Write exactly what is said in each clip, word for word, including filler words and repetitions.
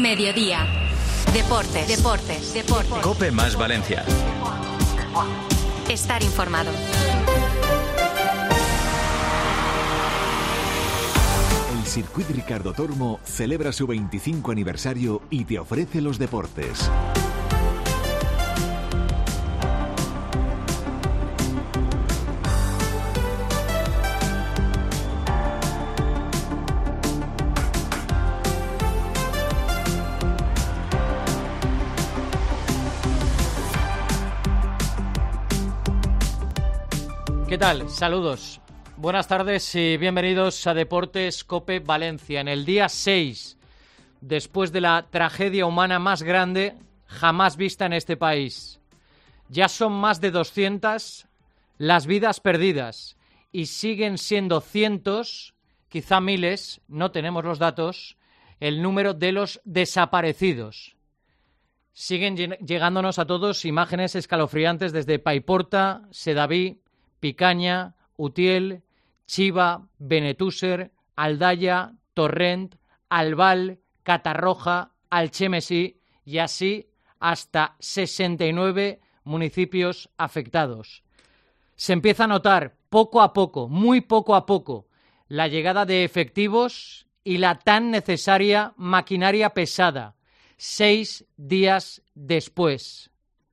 Mediodía. Deportes, deportes, deportes. COPE más Valencia. Estar informado. El Circuit Ricardo Tormo celebra su veinticinco aniversario y te ofrece los deportes. ¿Qué tal? Saludos. Buenas tardes y bienvenidos a Deportes COPE Valencia. En el día seis, después de la tragedia humana más grande jamás vista en este país. Ya son más de doscientas las vidas perdidas y siguen siendo cientos, quizá miles, no tenemos los datos, el número de los desaparecidos. Siguen llegándonos a todos imágenes escalofriantes desde Paiporta, Sedaví, Picaña, Utiel, Chiva, Benetúser, Aldaya, Torrent, Albal, Catarroja, Alchemesí y así hasta sesenta y nueve municipios afectados. Se empieza a notar poco a poco, muy poco a poco, la llegada de efectivos y la tan necesaria maquinaria pesada, seis días después.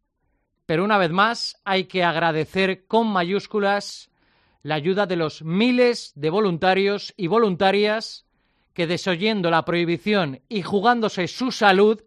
Pero una vez más hay que agradecer con mayúsculas la ayuda de los miles de voluntarios y voluntarias que, desoyendo la prohibición y jugándose su salud,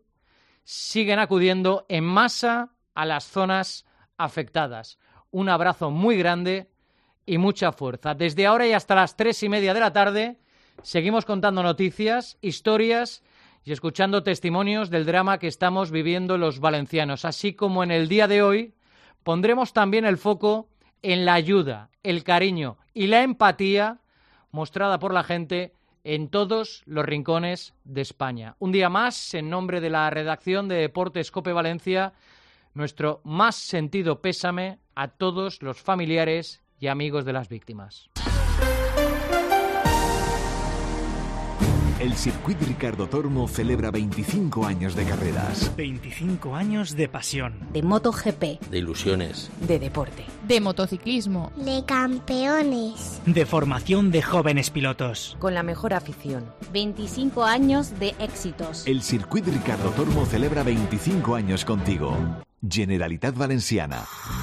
siguen acudiendo en masa a las zonas afectadas. Un abrazo muy grande y mucha fuerza. Desde ahora y hasta las tres y media de la tarde seguimos contando noticias, historias y escuchando testimonios del drama que estamos viviendo los valencianos. Así como en el día de hoy pondremos también el foco en la ayuda, el cariño y la empatía mostrada por la gente en todos los rincones de España. Un día más, en nombre de la redacción de Deportes COPE Valencia, nuestro más sentido pésame a todos los familiares y amigos de las víctimas. El Circuit Ricardo Tormo celebra veinticinco años de carreras. veinticinco años de pasión. De MotoGP. De ilusiones. De deporte. De motociclismo. De campeones. De formación de jóvenes pilotos. Con la mejor afición. veinticinco años de éxitos. El Circuit Ricardo Tormo celebra veinticinco años contigo. Generalitat Valenciana.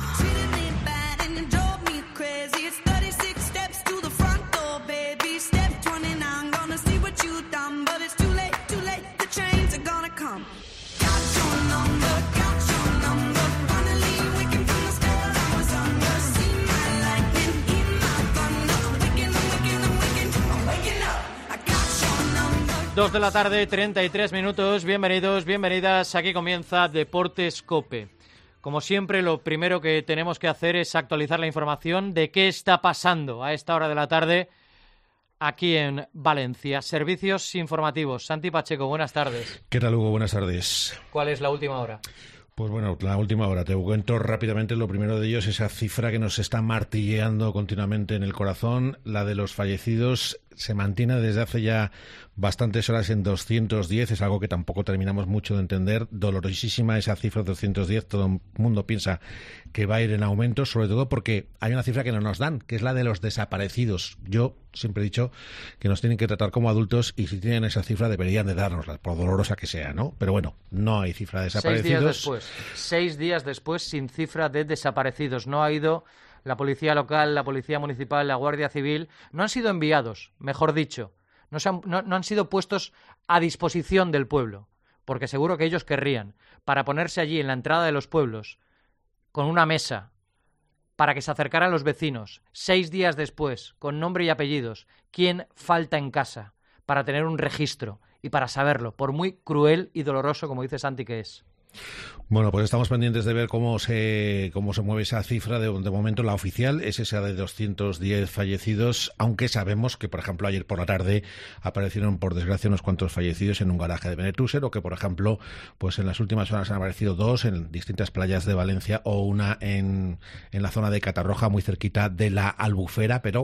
Dos de la tarde, treinta y tres minutos. Bienvenidos, bienvenidas. Aquí comienza Deportes COPE. Como siempre, lo primero que tenemos que hacer es actualizar la información de qué está pasando a esta hora de la tarde aquí en Valencia. Servicios informativos. Santi Pacheco, buenas tardes. ¿Qué tal, Hugo? Buenas tardes. ¿Cuál es la última hora? Pues bueno, la última hora. Te cuento rápidamente lo primero de ellos, esa cifra que nos está martilleando continuamente en el corazón, la de los fallecidos. Se mantiene desde hace ya bastantes horas en doscientos diez, es algo que tampoco terminamos mucho de entender. Dolorosísima esa cifra de doscientos diez, todo el mundo piensa que va a ir en aumento, sobre todo porque hay una cifra que no nos dan, que es la de los desaparecidos. Yo siempre he dicho que nos tienen que tratar como adultos y si tienen esa cifra deberían de dárnosla, por dolorosa que sea, ¿no? Pero bueno, no hay cifra de desaparecidos. Seis días después, seis días después sin cifra de desaparecidos. No ha ido la policía local, la policía municipal, la Guardia Civil, no han sido enviados, mejor dicho, no, se han, no, no han sido puestos a disposición del pueblo, porque seguro que ellos querrían, para ponerse allí en la entrada de los pueblos, con una mesa, para que se acercaran los vecinos, seis días después, con nombre y apellidos, quién falta en casa, para tener un registro y para saberlo, por muy cruel y doloroso, como dice Santi, que es. Bueno, pues estamos pendientes de ver cómo se cómo se mueve esa cifra. De, de momento la oficial es esa de doscientos diez fallecidos, aunque sabemos que, por ejemplo, ayer por la tarde aparecieron, por desgracia, unos cuantos fallecidos en un garaje de Benetúser, o que, por ejemplo, pues en las últimas horas han aparecido dos en distintas playas de Valencia o una en, en la zona de Catarroja, muy cerquita de la Albufera, pero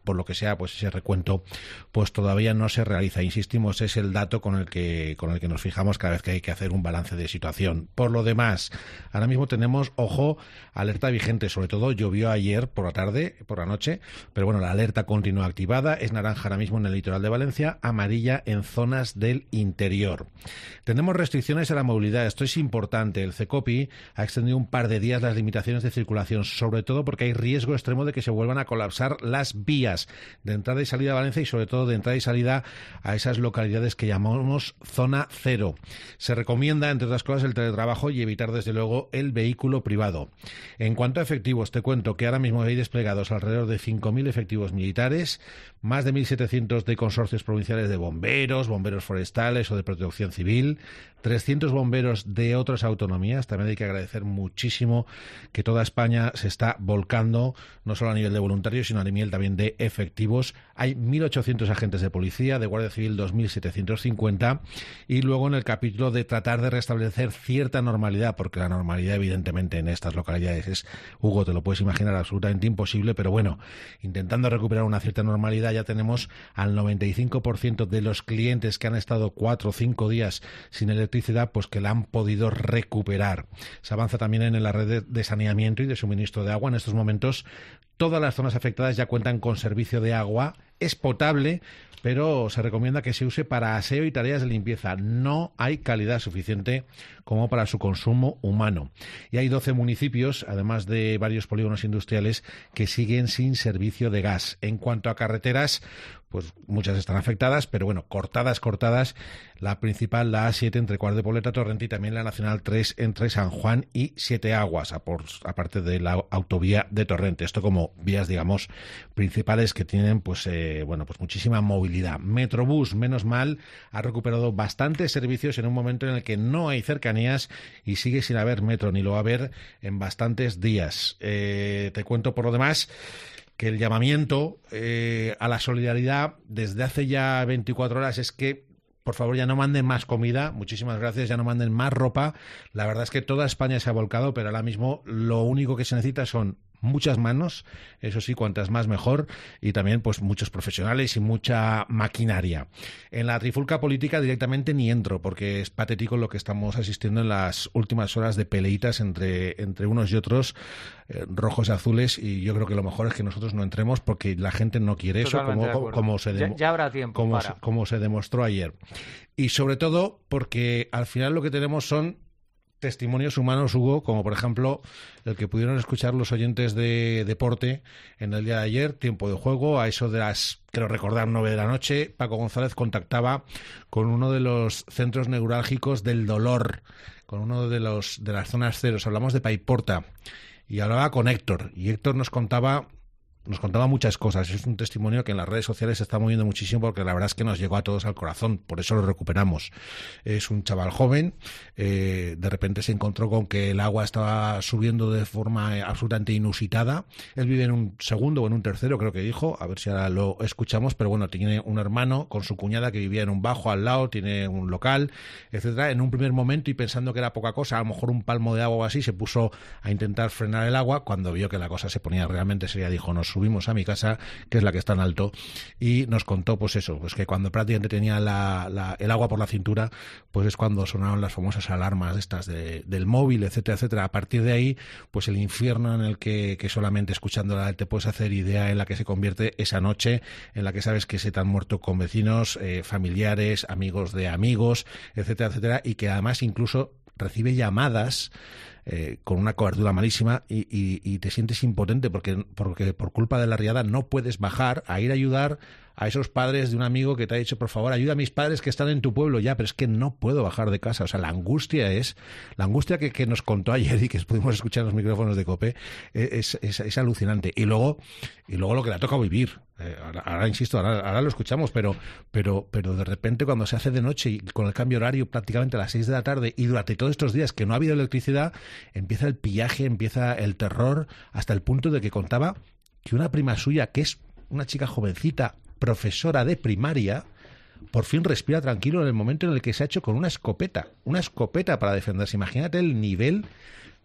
por lo que sea, pues ese recuento pues todavía no se realiza. Insistimos, es el dato con el que con el que nos fijamos cada vez que hay que hacer un balance de situación. Por lo demás, ahora mismo tenemos, ojo, alerta vigente, sobre todo llovió ayer por la tarde, por la noche, pero bueno, la alerta continúa activada, es naranja ahora mismo en el litoral de Valencia, amarilla en zonas del interior. Tenemos restricciones a la movilidad, esto es importante. El CECOPI ha extendido un par de días las limitaciones de circulación, sobre todo porque hay riesgo extremo de que se vuelvan a colapsar las vías de entrada y salida a Valencia y sobre todo de entrada y salida a esas localidades que llamamos zona cero. Se recomienda, entre otras cosas, el teletrabajo y evitar desde luego el vehículo privado. En cuanto a efectivos, te cuento que ahora mismo hay desplegados alrededor de cinco mil efectivos militares, más de mil setecientos de consorcios provinciales de bomberos, bomberos forestales o de protección civil, trescientos bomberos de otras autonomías. También hay que agradecer muchísimo que toda España se está volcando, no solo a nivel de voluntarios, sino a nivel también de efectivos. Hay mil ochocientos agentes de policía, de Guardia Civil dos mil setecientos cincuenta, y luego en el capítulo de tratar de restablecer cierta normalidad, porque la normalidad evidentemente en estas localidades es, Hugo, te lo puedes imaginar, absolutamente imposible, pero bueno, intentando recuperar una cierta normalidad, ya tenemos al noventa y cinco por ciento de los clientes que han estado cuatro o cinco días sin electricidad, pues que la han podido recuperar. Se avanza también en la red de, de saneamiento y de suministro de agua. En estos momentos todas las zonas afectadas ya cuentan con servicio de agua. Es potable, pero se recomienda que se use para aseo y tareas de limpieza. No hay calidad suficiente como para su consumo humano. Y hay doce municipios, además de varios polígonos industriales, que siguen sin servicio de gas. En cuanto a carreteras, pues muchas están afectadas, pero bueno, cortadas, cortadas. La principal, la A siete, entre Cuart de Poblet a Torrent, y también la Nacional tres entre San Juan y Siete Aguas, aparte de la autovía de Torrent. Esto como vías, digamos, principales que tienen, pues, eh, bueno, pues muchísima movilidad. Metrobús, menos mal, ha recuperado bastantes servicios en un momento en el que no hay cercanías y sigue sin haber metro, ni lo va a haber en bastantes días. Eh, te cuento por lo demás que el llamamiento eh, a la solidaridad desde hace ya veinticuatro horas es que, por favor, ya no manden más comida, muchísimas gracias, ya no manden más ropa. La verdad es que toda España se ha volcado, pero ahora mismo lo único que se necesita son muchas manos, eso sí, cuantas más mejor, y también pues muchos profesionales y mucha maquinaria. En la trifulca política directamente ni entro, porque es patético lo que estamos asistiendo en las últimas horas de peleitas entre, entre unos y otros, eh, rojos y azules, y yo creo que lo mejor es que nosotros no entremos porque la gente no quiere eso, como, como, como, se ya, ya habrá tiempo como, para. como se demostró ayer. Y sobre todo porque al final lo que tenemos son testimonios humanos, Hugo, como por ejemplo el que pudieron escuchar los oyentes de Deporte en el día de ayer, tiempo de juego, a eso de las, creo recordar, nueve de la noche. Paco González contactaba con uno de los centros neurálgicos del dolor, con uno de los de las zonas ceros. Hablamos de Paiporta y hablaba con Héctor, y Héctor nos contaba Nos contaba muchas cosas. Es un testimonio que en las redes sociales se está moviendo muchísimo porque la verdad es que nos llegó a todos al corazón, por eso lo recuperamos. Es un chaval joven, eh, de repente se encontró con que el agua estaba subiendo de forma absolutamente inusitada. Él vive en un segundo o en un tercero, creo que dijo, a ver si ahora lo escuchamos, pero bueno, tiene un hermano con su cuñada que vivía en un bajo al lado, tiene un local, etcétera. En un primer momento, y pensando que era poca cosa, a lo mejor un palmo de agua o así, se puso a intentar frenar el agua. Cuando vio que la cosa se ponía realmente seria, dijo, nos subimos a mi casa, que es la que está en alto, y nos contó pues eso, pues que cuando prácticamente tenía la, la, el agua por la cintura, pues es cuando sonaron las famosas alarmas estas de, del móvil, etcétera, etcétera. A partir de ahí, pues el infierno en el que, que solamente escuchándola te puedes hacer idea, en la que se convierte esa noche, en la que sabes que se te han muerto con vecinos, eh, familiares, amigos de amigos, etcétera, etcétera, y que además incluso recibe llamadas Eh, con una cobertura malísima y, y, y te sientes impotente porque, porque por culpa de la riada no puedes bajar a ir a ayudar a esos padres de un amigo que te ha dicho, por favor, ayuda a mis padres que están en tu pueblo. Ya, pero es que no puedo bajar de casa. O sea, la angustia es, la angustia que, que nos contó ayer y que pudimos escuchar en los micrófonos de COPE es, es, es alucinante. Y luego, y luego lo que le ha tocado vivir. Eh, ahora, ahora, insisto, ahora, ahora lo escuchamos, pero, pero, pero de repente cuando se hace de noche y con el cambio horario prácticamente a las seis de la tarde y durante todos estos días que no ha habido electricidad, empieza el pillaje, empieza el terror, hasta el punto de que contaba que una prima suya, que es una chica jovencita, profesora de primaria, por fin respira tranquilo en el momento en el que se ha hecho con una escopeta, una escopeta para defenderse. Imagínate el nivel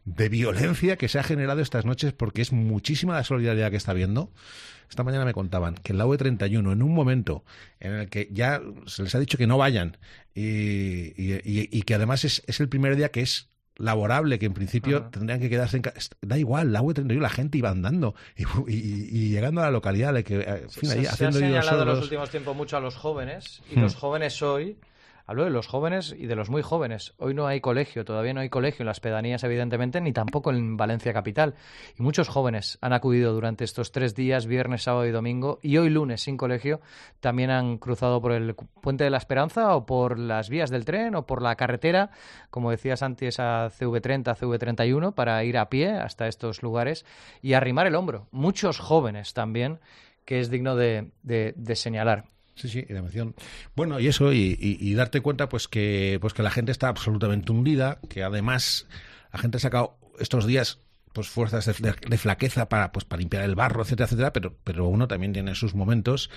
de violencia que se ha generado estas noches, porque es muchísima la solidaridad que está habiendo. Esta mañana me contaban que en la U E treinta y uno, en un momento en el que ya se les ha dicho que no vayan y, y, y, y que además es, es el primer día que es laborable, que en principio uh-huh. tendrían que quedarse en casa. Da igual, la U E treinta y uno, la gente iba andando y, y, y llegando a la localidad, que, en fin, se, ahí, se haciendo ha señalado en los solos. últimos tiempos mucho a los jóvenes, y hmm. los jóvenes hoy... Hablo de los jóvenes y de los muy jóvenes. Hoy no hay colegio, todavía no hay colegio en las pedanías, evidentemente, ni tampoco en Valencia capital. Y muchos jóvenes han acudido durante estos tres días, viernes, sábado y domingo, y hoy lunes sin colegio, también han cruzado por el Puente de la Esperanza o por las vías del tren o por la carretera, como decía Santi, esa C V treinta, C V treinta y uno, para ir a pie hasta estos lugares y arrimar el hombro. Muchos jóvenes también, que es digno de, de, de señalar. Sí, sí, y de emoción. Bueno, y eso, y, y, y darte cuenta pues que pues que la gente está absolutamente hundida, que además la gente ha sacado estos días pues fuerzas de, de, de flaqueza para pues para limpiar el barro, etcétera, etcétera, pero pero uno también tiene sus momentos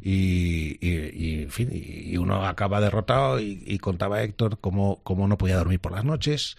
y, y, y en fin, y uno acaba derrotado y, y contaba Héctor cómo, cómo no podía dormir por las noches.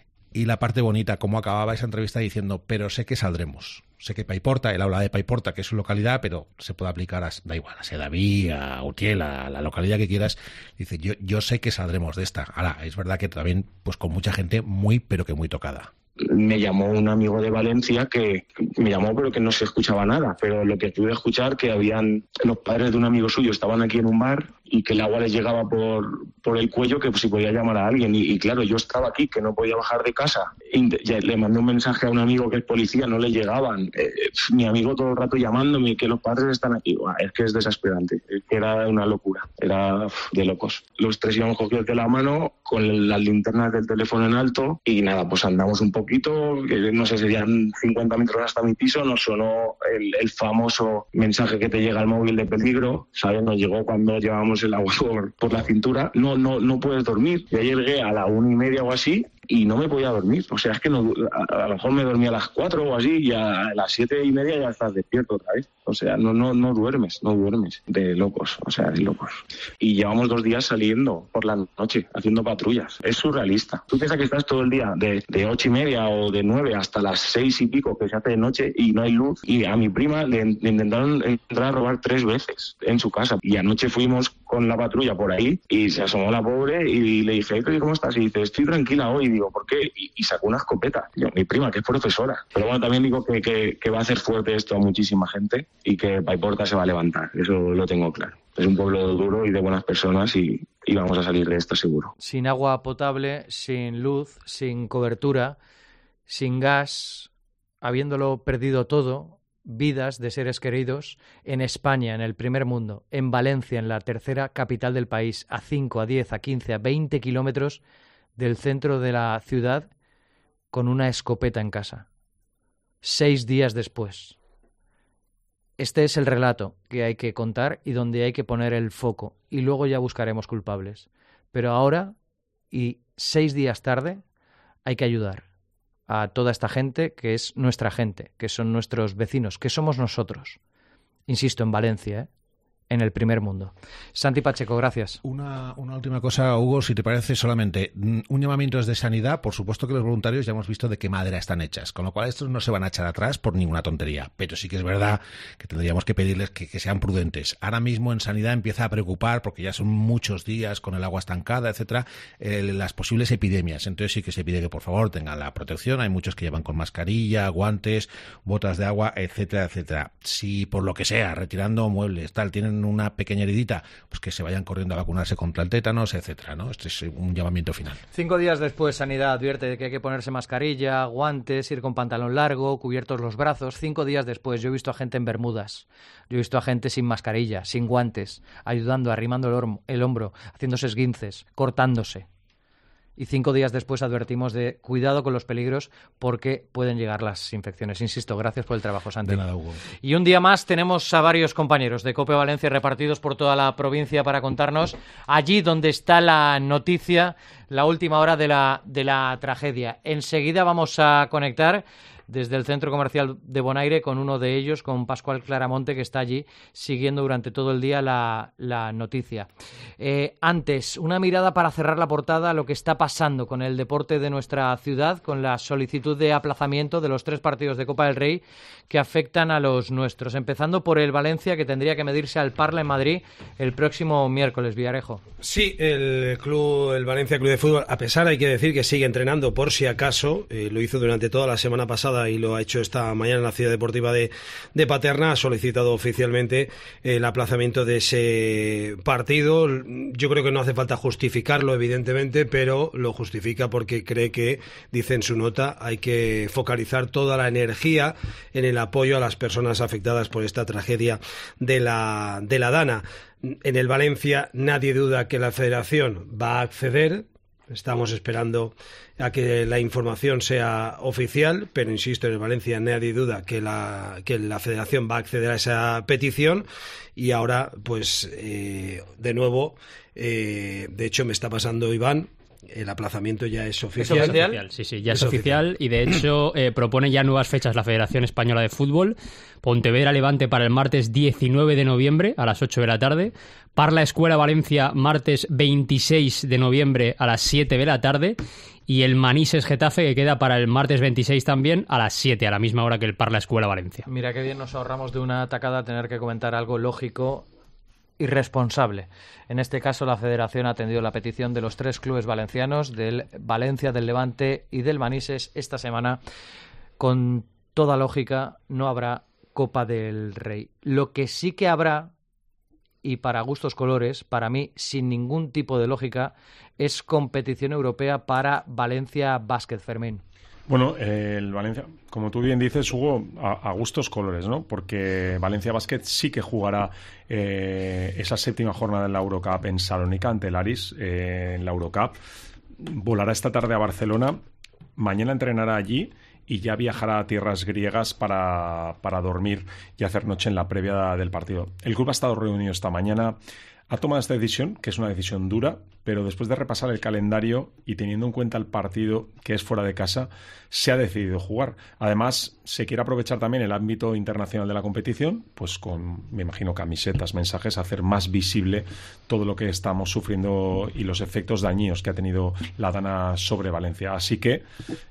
Y la parte bonita, cómo acababa esa entrevista diciendo, pero sé que saldremos. Sé que Paiporta, él habla de Paiporta, que es su localidad, pero se puede aplicar a, da igual, a Sedaví, a Utiel, a la localidad que quieras. Dice, yo, yo sé que saldremos de esta. Ahora, es verdad que también, pues con mucha gente muy, pero que muy tocada. Me llamó un amigo de Valencia que me llamó pero que no se escuchaba nada, pero lo que pude escuchar que habían los padres de un amigo suyo estaban aquí en un bar y que el agua les llegaba por, por el cuello, que pues, si podía llamar a alguien y, y claro, yo estaba aquí que no podía bajar de casa y ya le mandé un mensaje a un amigo que es policía, no le llegaban, eh, mi amigo todo el rato llamándome que los padres están aquí. Buah, es que es desesperante, es que era una locura, era uf, de locos. Los tres íbamos cogidos de la mano con las linternas del teléfono en alto y nada, pues andamos un poco poquito, no sé, serían cincuenta metros hasta mi piso, nos sonó el, el famoso mensaje que te llega al móvil de peligro, ¿sabes? Nos llegó cuando llevábamos el agua por, por la cintura. No, no, no puedes dormir. Yo llegué a la una y media o así y no me podía dormir. O sea, es que no, a, a lo mejor me dormía a las cuatro o así y a las siete y media ya estás despierto otra vez. O sea, no, no, no duermes, no duermes. De locos, o sea, de locos. Y llevamos dos días saliendo por la noche, haciendo patrullas. Es surrealista. Tú piensas que estás todo el día de, de ocho y media o de nueve hasta las seis y pico que se hace de noche y no hay luz. Y a mi prima le, le intentaron entrar a robar tres veces en su casa. Y anoche fuimos con la patrulla por ahí y se asomó la pobre y le dije, ¿cómo estás? Y dice, estoy tranquila hoy. Y digo, ¿por qué? Y, y sacó una escopeta. Yo, mi prima, que es profesora. Pero bueno, también digo que, que, que va a hacer fuerte esto a muchísima gente y que Paiporta se va a levantar. Eso lo tengo claro. Es un pueblo duro y de buenas personas y, y vamos a salir de esto seguro. Sin agua potable, sin luz, sin cobertura, sin gas, habiéndolo perdido todo, vidas de seres queridos en España, en el primer mundo, en Valencia, en la tercera capital del país, a cinco, a diez, a quince, a veinte kilómetros del centro de la ciudad, con una escopeta en casa. Seis días después. Este es el relato que hay que contar y donde hay que poner el foco. Y luego ya buscaremos culpables. Pero ahora, y seis días tarde, hay que ayudar a toda esta gente que es nuestra gente, que son nuestros vecinos, que somos nosotros. Insisto, en Valencia, ¿eh? En el primer mundo. Santi Pacheco, gracias. Una, una última cosa, Hugo, si te parece, solamente un llamamiento desde Sanidad. Por supuesto que los voluntarios ya hemos visto de qué madera están hechas, con lo cual estos no se van a echar atrás por ninguna tontería, pero sí que es verdad que tendríamos que pedirles que, que sean prudentes. Ahora mismo en Sanidad empieza a preocupar, porque ya son muchos días con el agua estancada, etcétera, eh, las posibles epidemias. Entonces sí que se pide que por favor tengan la protección. Hay muchos que llevan con mascarilla, guantes, botas de agua, etcétera, etcétera. Si por lo que sea, retirando muebles, tal, tienen una pequeña heridita, pues que se vayan corriendo a vacunarse contra el tétanos, etcétera, ¿no? Este es un llamamiento final. Cinco días después, Sanidad advierte de que hay que ponerse mascarilla, guantes, ir con pantalón largo, cubiertos los brazos. Cinco días después, yo he visto a gente en bermudas, yo he visto a gente sin mascarilla, sin guantes, ayudando, arrimando el, horm- el hombro, haciéndose esguinces, cortándose. Y cinco días después advertimos de cuidado con los peligros porque pueden llegar las infecciones. Insisto, gracias por el trabajo, Santi. De nada, Hugo. Y un día más tenemos a varios compañeros de COPE Valencia repartidos por toda la provincia para contarnos allí donde está la noticia, la última hora de la, de la tragedia. Enseguida vamos a conectar desde el centro comercial de Bonaire con uno de ellos, con Pascual Claramonte, que está allí siguiendo durante todo el día la, la noticia. Eh, antes, una mirada para cerrar la portada a lo que está pasando con el deporte de nuestra ciudad, con la solicitud de aplazamiento de los tres partidos de Copa del Rey que afectan a los nuestros, empezando por el Valencia, que tendría que medirse al Parla en Madrid el próximo miércoles. Villarejo. Sí, el club, el Valencia Club de Fútbol, a pesar, hay que decir que sigue entrenando por si acaso, eh, lo hizo durante toda la semana pasada y lo ha hecho esta mañana en la Ciudad Deportiva de, de Paterna, ha solicitado oficialmente el aplazamiento de ese partido. Yo creo que no hace falta justificarlo, evidentemente, pero lo justifica porque cree que, dice en su nota, hay que focalizar toda la energía en el apoyo a las personas afectadas por esta tragedia de la, de la Dana. En el Valencia nadie duda que la Federación va a acceder. Estamos esperando a que la información sea oficial, pero insisto, en el Valencia nadie duda que la, que la Federación va a acceder a esa petición. Y ahora, pues, eh, de nuevo, eh, de hecho me está pasando Iván, el aplazamiento ya es oficial. ¿Es oficial? Sí, sí, ya es, es oficial, oficial y de hecho eh, propone ya nuevas fechas la Federación Española de Fútbol. Pontevedra Levante para el martes diecinueve de noviembre a las ocho de la tarde. Parla Escuela Valencia martes veintiséis de noviembre a las siete de la tarde. Y el Manises Getafe, que queda para el martes veintiséis también a las siete, a la misma hora que el Parla Escuela Valencia. Mira qué bien nos ahorramos de una atacada tener que comentar algo lógico irresponsable. En este caso, la Federación ha atendido la petición de los tres clubes valencianos, del Valencia, del Levante y del Manises. Esta semana, con toda lógica, no habrá Copa del Rey. Lo que sí que habrá, y para gustos colores, para mí, sin ningún tipo de lógica, es competición europea para Valencia Basket, Fermín. Bueno, eh, el Valencia, como tú bien dices, Hugo, a, a gustos colores, ¿no? Porque Valencia Basket sí que jugará eh, esa séptima jornada en la Eurocup en Salónica ante el Aris, eh, en la Eurocup. Volará esta tarde a Barcelona, mañana entrenará allí y ya viajará a tierras griegas para, para dormir y hacer noche en la previa del partido. El club ha estado reunido esta mañana. Ha tomado esta decisión, que es una decisión dura, pero después de repasar el calendario y teniendo en cuenta el partido que es fuera de casa, se ha decidido jugar. Además, se quiere aprovechar también el ámbito internacional de la competición, pues con, me imagino, camisetas, mensajes, hacer más visible todo lo que estamos sufriendo y los efectos dañinos que ha tenido la Dana sobre Valencia. Así que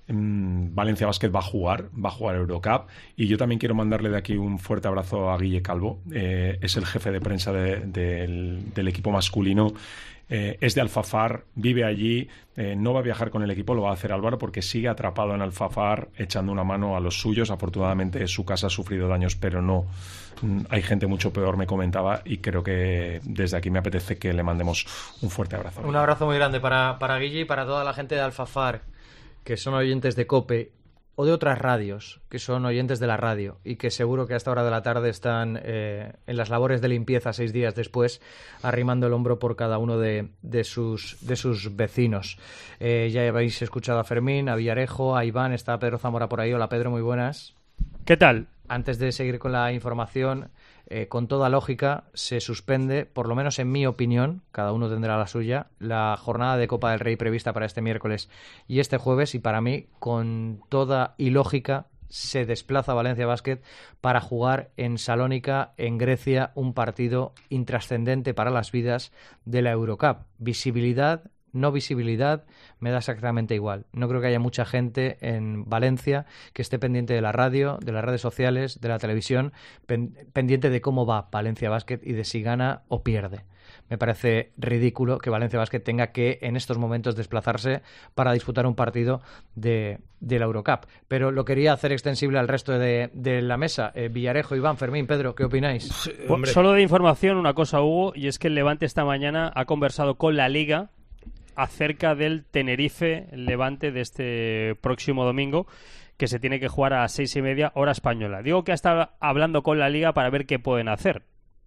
mmm, Valencia Basket va a jugar, va a jugar Eurocup, y yo también quiero mandarle de aquí un fuerte abrazo a Guille Calvo, eh, es el jefe de prensa de, de, del, del equipo masculino. Eh, es de Alfafar, vive allí, eh, no va a viajar con el equipo, lo va a hacer Álvaro porque sigue atrapado en Alfafar echando una mano a los suyos. Afortunadamente su casa ha sufrido daños, pero no, mm, hay gente mucho peor, me comentaba, y creo que desde aquí me apetece que le mandemos un fuerte abrazo. Un abrazo muy grande para, para Guille y para toda la gente de Alfafar, que son oyentes de COPE o de otras radios, que son oyentes de la radio y que seguro que a esta hora de la tarde están eh, en las labores de limpieza seis días después, arrimando el hombro por cada uno de, de, sus, de sus vecinos. Eh, ya habéis escuchado a Fermín, a Villarejo, a Iván, está Pedro Zamora por ahí. Hola Pedro, muy buenas. ¿Qué tal? Antes de seguir con la información, eh, con toda lógica se suspende, por lo menos en mi opinión, cada uno tendrá la suya, la jornada de Copa del Rey prevista para este miércoles y este jueves, y para mí, con toda ilógica, se desplaza Valencia Basket para jugar en Salónica, en Grecia, un partido intrascendente para las vidas de la Eurocup. Visibilidad, no visibilidad, me da exactamente igual. No creo que haya mucha gente en Valencia que esté pendiente de la radio, de las redes sociales, de la televisión, pen- pendiente de cómo va Valencia Basket y de si gana o pierde. Me parece ridículo que Valencia Basket tenga que en estos momentos desplazarse para disputar un partido de, de la Eurocup. Pero lo quería hacer extensible al resto de, de la mesa. Eh, Villarejo, Iván, Fermín, Pedro, ¿qué opináis? Bueno, solo de información una cosa, Hugo, y es que el Levante esta mañana ha conversado con la Liga acerca del Tenerife-Levante de este próximo domingo, que se tiene que jugar a las seis y media hora española. Digo que ha estado hablando con la Liga para ver qué pueden hacer.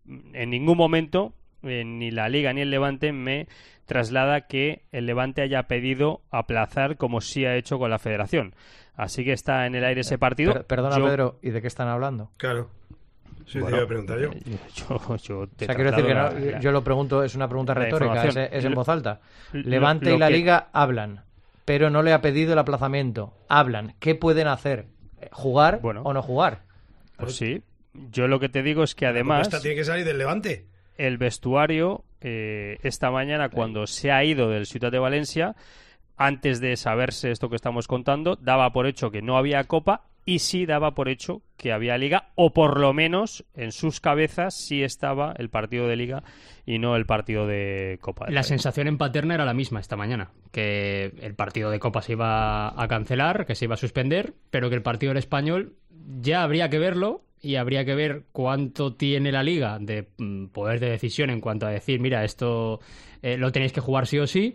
En ningún momento, eh, ni la Liga ni el Levante me traslada que el Levante haya pedido aplazar como sí ha hecho con la Federación. Así que está en el aire ese partido. Per- perdona, yo... Pedro, ¿y de qué están hablando? Claro. Sí, bueno, te iba a preguntar yo. yo, yo te o sea, quiero decir que no, la, yo lo pregunto, es una pregunta retórica, es, es en voz alta. Levante lo, lo y la que... Liga hablan, pero no le ha pedido el aplazamiento. Hablan. ¿Qué pueden hacer? jugar bueno, o no jugar. Pues sí. Yo lo que te digo es que además... Esta tiene que salir del Levante. El vestuario, eh, esta mañana, cuando se ha ido del Ciutat de Valencia, antes de saberse esto que estamos contando, daba por hecho que no había Copa y sí daba por hecho que había Liga, o por lo menos en sus cabezas sí estaba el partido de Liga y no el partido de Copa. La sensación en Paterna era la misma esta mañana, que el partido de Copa se iba a cancelar, que se iba a suspender, pero que el partido del Español ya habría que verlo y habría que ver cuánto tiene la Liga de mm, poder de decisión en cuanto a decir, mira, esto eh, lo tenéis que jugar sí o sí,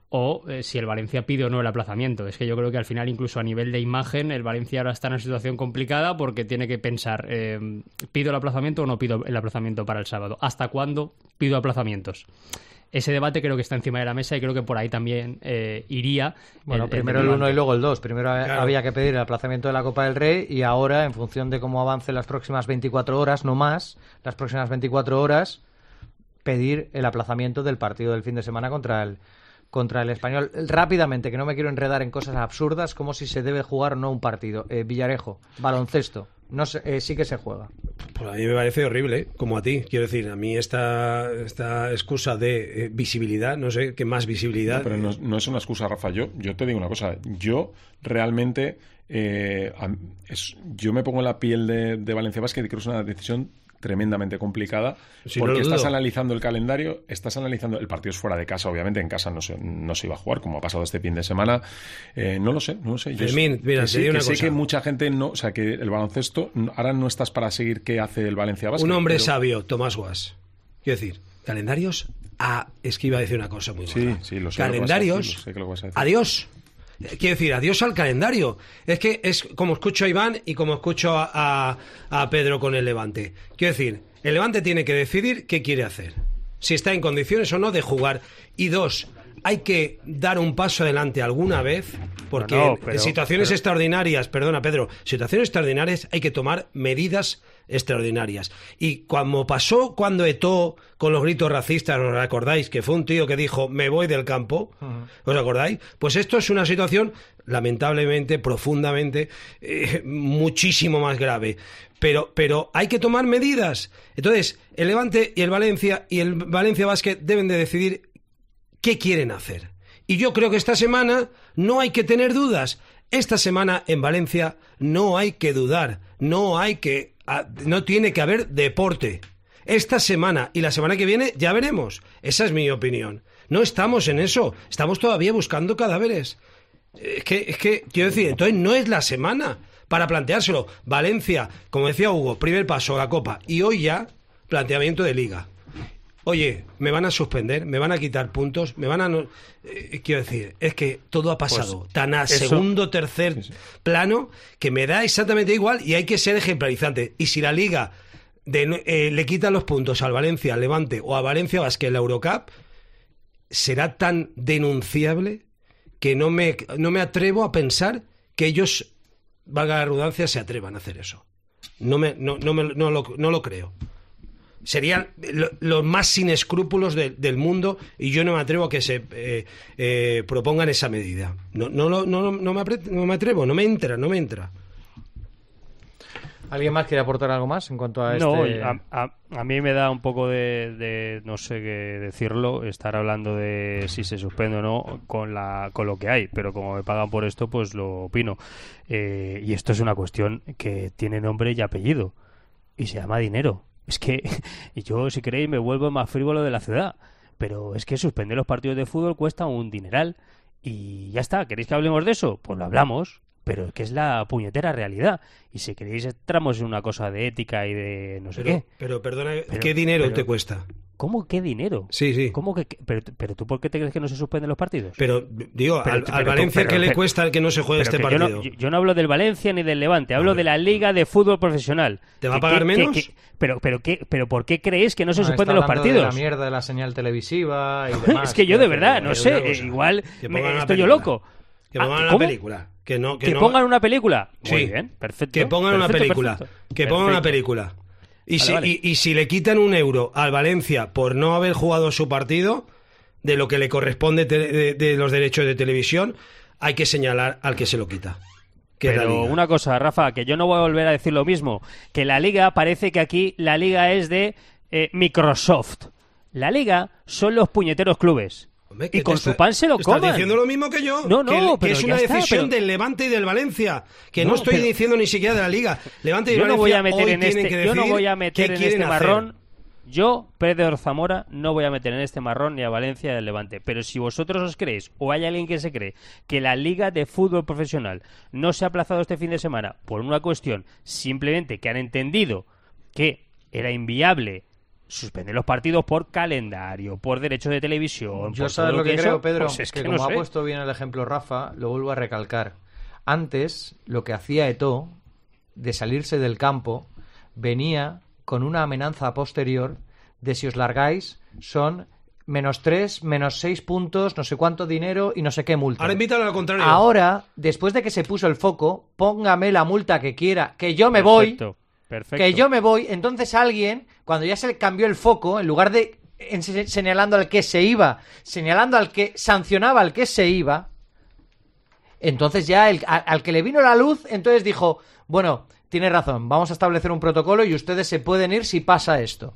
o eh, si el Valencia pide o no el aplazamiento. Es que yo creo que al final, incluso a nivel de imagen, el Valencia ahora está en una situación complicada porque tiene que pensar, eh, ¿pido el aplazamiento o no pido el aplazamiento para el sábado? ¿Hasta cuándo pido aplazamientos? Ese debate creo que está encima de la mesa y creo que por ahí también eh, iría. Bueno, el, primero el, el uno y luego el dos. Primero claro. había que pedir el aplazamiento de la Copa del Rey y ahora, en función de cómo avance las próximas veinticuatro horas, no más, las próximas veinticuatro horas, pedir el aplazamiento del partido del fin de semana contra el contra el Español. Rápidamente, que no me quiero enredar en cosas absurdas, como si se debe jugar o no un partido. Eh, Villarejo, baloncesto, no se, eh, sí que se juega. Pues a mí me parece horrible, ¿eh? Como a ti. Quiero decir, a mí esta, esta excusa de eh, visibilidad, no sé qué más visibilidad. No, pero no, no es una excusa, Rafa. Yo, yo te digo una cosa. Yo realmente, eh, es, yo me pongo en la piel de, de Valencia Basket y creo que es una decisión tremendamente complicada, sí, porque no estás dudo. analizando el calendario, estás analizando el partido es fuera de casa, obviamente en casa no se, no se iba a jugar, como ha pasado este fin de semana. Eh, no lo sé, no lo sé. Yo Fermín, sé, mira, que te sí, digo que una sé cosa. que mucha gente no, o sea, que el baloncesto, ahora no estás para seguir qué hace el Valencia Basket. Un hombre pero... sabio, Tomás Guas. Quiero decir, calendarios, ah, es que iba a decir una cosa muy buena. Sí, sí, lo sé. Calendarios, lo que vas a decir, lo sé que lo vas a decir. Adiós. Quiero decir, adiós al calendario. Es que es como escucho a Iván y como escucho a, a, a Pedro con el Levante. Quiero decir, el Levante tiene que decidir qué quiere hacer, si está en condiciones o no de jugar. Y dos, hay que dar un paso adelante alguna vez, porque no, no, pero, en situaciones pero... extraordinarias, perdona Pedro, situaciones extraordinarias hay que tomar medidas extraordinarias. Y como pasó cuando Eto'o con los gritos racistas, ¿os acordáis? Que fue un tío que dijo, me voy del campo, uh-huh. ¿Os acordáis? Pues esto es una situación, lamentablemente, profundamente, eh, muchísimo más grave. Pero, pero hay que tomar medidas. Entonces, el Levante y el Valencia y el Valencia Basket deben de decidir qué quieren hacer. Y yo creo que esta semana no hay que tener dudas. Esta semana en Valencia no hay que dudar. No hay que, no tiene que haber deporte. Esta semana y la semana que viene ya veremos. Esa es mi opinión. No estamos en eso. Estamos todavía buscando cadáveres. Es que, es que quiero decir, entonces no es la semana para planteárselo. Valencia, como decía Hugo, primer paso, la Copa. Y hoy ya, planteamiento de Liga. Oye, me van a suspender, me van a quitar puntos, me van a... No... Eh, quiero decir, es que todo ha pasado pues tan a eso... segundo, tercer sí, sí. plano, que me da exactamente igual y hay que ser ejemplarizante. Y si la Liga de, eh, le quita los puntos al Valencia, al Levante o a Valencia Basket en la Eurocup, será tan denunciable que no me, no me atrevo a pensar que ellos, valga la redundancia, se atrevan a hacer eso. No, me, no, no, me, no, lo, no lo creo. Serían los lo más sin escrúpulos de, del mundo y yo no me atrevo a que se eh, eh, propongan esa medida. No, no, no, no, no, me apre- no me atrevo, no me entra, no me entra. ¿Alguien más quiere aportar algo más en cuanto a no, este...? a, a, a mí me da un poco de, de, no sé qué decirlo, estar hablando de si se suspende o no con, la, con lo que hay, pero como me pagan por esto, pues lo opino. Eh, y esto es una cuestión que tiene nombre y apellido, y se llama dinero. Es que yo, si queréis, me vuelvo más frívolo de la ciudad, pero es que suspender los partidos de fútbol cuesta un dineral, y ya está. ¿Queréis que hablemos de eso? Pues lo hablamos. Pero que es la puñetera realidad. Y si queréis entramos en una cosa de ética y de no sé pero, qué. Pero perdona, pero, ¿qué dinero pero, te cuesta? ¿Cómo qué dinero? Sí, sí. ¿Cómo que, pero, pero tú por qué te crees que no se suspenden los partidos? Pero digo, pero, al, pero, al Valencia, pero, ¿qué pero, le cuesta el que no se juegue este yo partido? No, yo, yo no hablo del Valencia ni del Levante, hablo de la Liga de Fútbol Profesional. ¿Te va a pagar que, menos? Que, que, pero, pero, ¿qué, pero ¿por qué creéis que no se no, suspenden los partidos? De la mierda de la señal televisiva y demás. Es que yo de verdad, no sé, igual me, estoy yo loco. Que pongan ah, una ¿cómo? película. Que, no, que, que no... pongan una película. Muy sí. bien, perfecto. Que pongan perfecto, una película. Perfecto, que perfecto. pongan una película. Y, vale, si, vale. Y, y si le quitan un euro al Valencia por no haber jugado su partido, de lo que le corresponde te, de, de los derechos de televisión, hay que señalar al que se lo quita. que Pero la Liga. una cosa, Rafa, que yo no voy a volver a decir lo mismo, que la Liga, parece que aquí la Liga es de eh, Microsoft. La Liga son los puñeteros clubes. Hombre, y con está, su pan se lo estás coman. diciendo lo mismo que yo. No, no, que, pero que es ya una está, decisión pero... del Levante y del Valencia. Que no, No, estoy pero... diciendo ni siquiera de la Liga. Levante y yo Valencia no voy a meter hoy en tienen este, que yo no decidir voy a meter qué en quieren este hacer. marrón. Yo, Pedro Zamora, no voy a meter en este marrón ni a Valencia ni al Levante. Pero si vosotros os creéis, o hay alguien que se cree, que la Liga de Fútbol Profesional no se ha aplazado este fin de semana por una cuestión simplemente que han entendido que era inviable suspender los partidos por calendario, por derechos de televisión... Yo por sabes todo lo que eso, creo, Pedro, pues es que, que como no ha sé. puesto bien el ejemplo Rafa, lo vuelvo a recalcar. Antes, lo que hacía Eto'o, de salirse del campo, venía con una amenaza posterior de si os largáis son menos tres, menos seis puntos, no sé cuánto dinero y no sé qué multa. Ahora invítalo al contrario. Ahora, después de que se puso el foco, póngame la multa que quiera, que yo me Perfecto, voy, perfecto. que yo me voy. Entonces alguien, cuando ya se le cambió el foco, en lugar de en- señalando al que se iba, señalando al que sancionaba al que se iba, entonces ya el, a- al que le vino la luz, entonces dijo, bueno, tiene razón, vamos a establecer un protocolo y ustedes se pueden ir si pasa esto.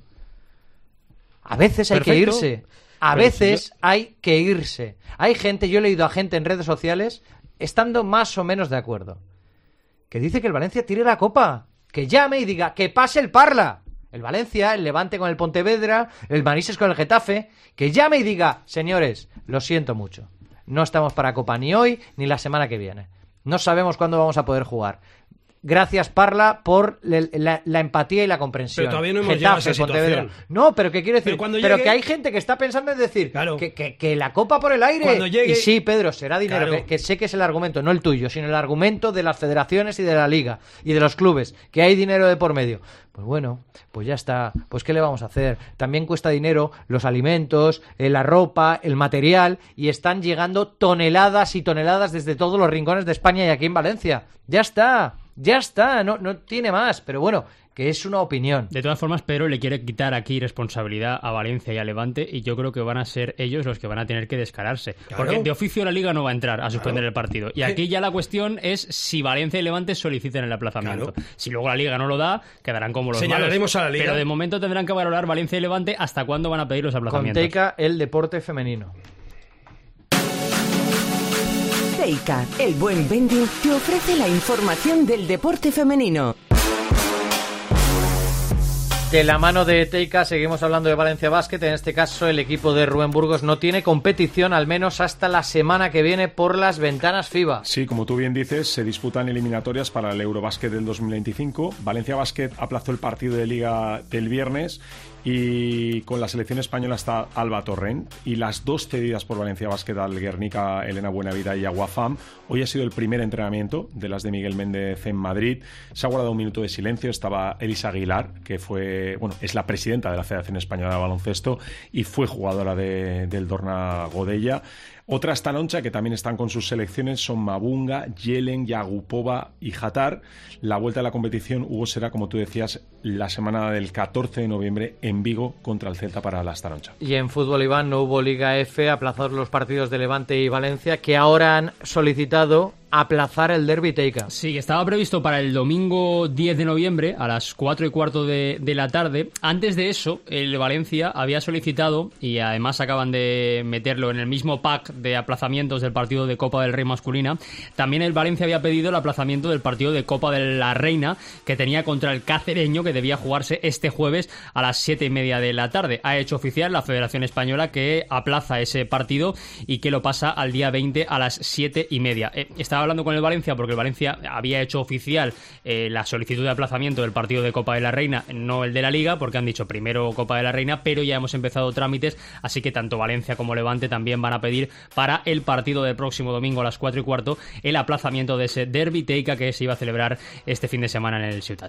A veces hay Perfecto. que irse. A Pero veces si yo- hay que irse. Hay gente, yo he leído a gente en redes sociales, estando más o menos de acuerdo, que dice que el Valencia tire la copa. Que llame y diga, que pase el Parla. El Valencia, el Levante con el Pontevedra, el Manises con el Getafe. Que llame y diga, señores, lo siento mucho. No estamos para copa ni hoy ni la semana que viene. No sabemos cuándo vamos a poder jugar. Gracias, Parla, por le- la, la empatía y la comprensión. Pero todavía no hemos llegado a esa Pontevedra. situación. No, pero ¿qué quiero decir? Pero cuando Pero llegue- que hay gente que está pensando en decir Claro. que, que- que la copa por el aire. Cuando llegue- Y sí, Pedro, será dinero. Claro. Que, que sé que es el argumento, no el tuyo, sino el argumento de las federaciones y de la liga y de los clubes, que hay dinero de por medio. Pues bueno, pues ya está. Pues ¿qué le vamos a hacer? También cuesta dinero los alimentos, eh, la ropa, el material, y están llegando toneladas y toneladas desde todos los rincones de España y aquí en Valencia. Ya está. Ya está, no, no tiene más, pero bueno, que es una opinión. De todas formas, Pedro le quiere quitar aquí responsabilidad a Valencia y a Levante y yo creo que van a ser ellos los que van a tener que descararse. Claro. Porque de oficio la Liga no va a entrar a suspender Claro. el partido. Y aquí ya la cuestión es si Valencia y Levante soliciten el aplazamiento. Claro. Si luego la Liga no lo da, quedarán como los Señalaremos malos. a la Liga. Pero de momento tendrán que valorar Valencia y Levante hasta cuándo van a pedir los aplazamientos. Con Teica, el deporte femenino. Teica, el buen vending, te ofrece la información del deporte femenino. De la mano de Teica seguimos hablando de Valencia Basket. En este caso el equipo de Rubén Burgos no tiene competición al menos hasta la semana que viene por las ventanas FIBA. Sí, como tú bien dices, se disputan eliminatorias para el Eurobásquet del dos mil veinticinco. Valencia Basket aplazó el partido de Liga del viernes y con la selección española está Alba Torrent y las dos cedidas por Valencia Basket al Guernica, Elena Buenavida y Aguafam. Hoy ha sido el primer entrenamiento de las de Miguel Méndez en Madrid. Se ha guardado un minuto de silencio. Estaba Elisa Aguilar, que fue, bueno, es la presidenta de la Federación Española de Baloncesto y fue jugadora de, del Dorna Godella. Otras taloncha que también están con sus selecciones son Mabunga, Yelen, Yagupova y Jatar. La vuelta de la competición, Hugo, será, como tú decías, la semana del catorce de noviembre en Vigo contra el Celta para las taloncha. Y en fútbol, Iván, no hubo Liga F, aplazados los partidos de Levante y Valencia, que ahora han solicitado aplazar el derbi Teica. Sí, estaba previsto para el domingo diez de noviembre a las cuatro y cuarto de, de la tarde. Antes de eso, el Valencia había solicitado, y además acaban de meterlo en el mismo pack de aplazamientos del partido de Copa del Rey masculina, también el Valencia había pedido el aplazamiento del partido de Copa de la Reina que tenía contra el Cacereño, que debía jugarse este jueves a las siete y media de la tarde. Ha hecho oficial la Federación Española que aplaza ese partido y que lo pasa al día veinte a las siete y media. Eh, estaba hablando con el Valencia porque el Valencia había hecho oficial eh, la solicitud de aplazamiento del partido de Copa de la Reina, no el de la Liga, porque han dicho primero Copa de la Reina, pero ya hemos empezado trámites, así que tanto Valencia como Levante también van a pedir para el partido del próximo domingo a las cuatro y cuarto el aplazamiento de ese derbi Teica que se iba a celebrar este fin de semana en el Ciutat.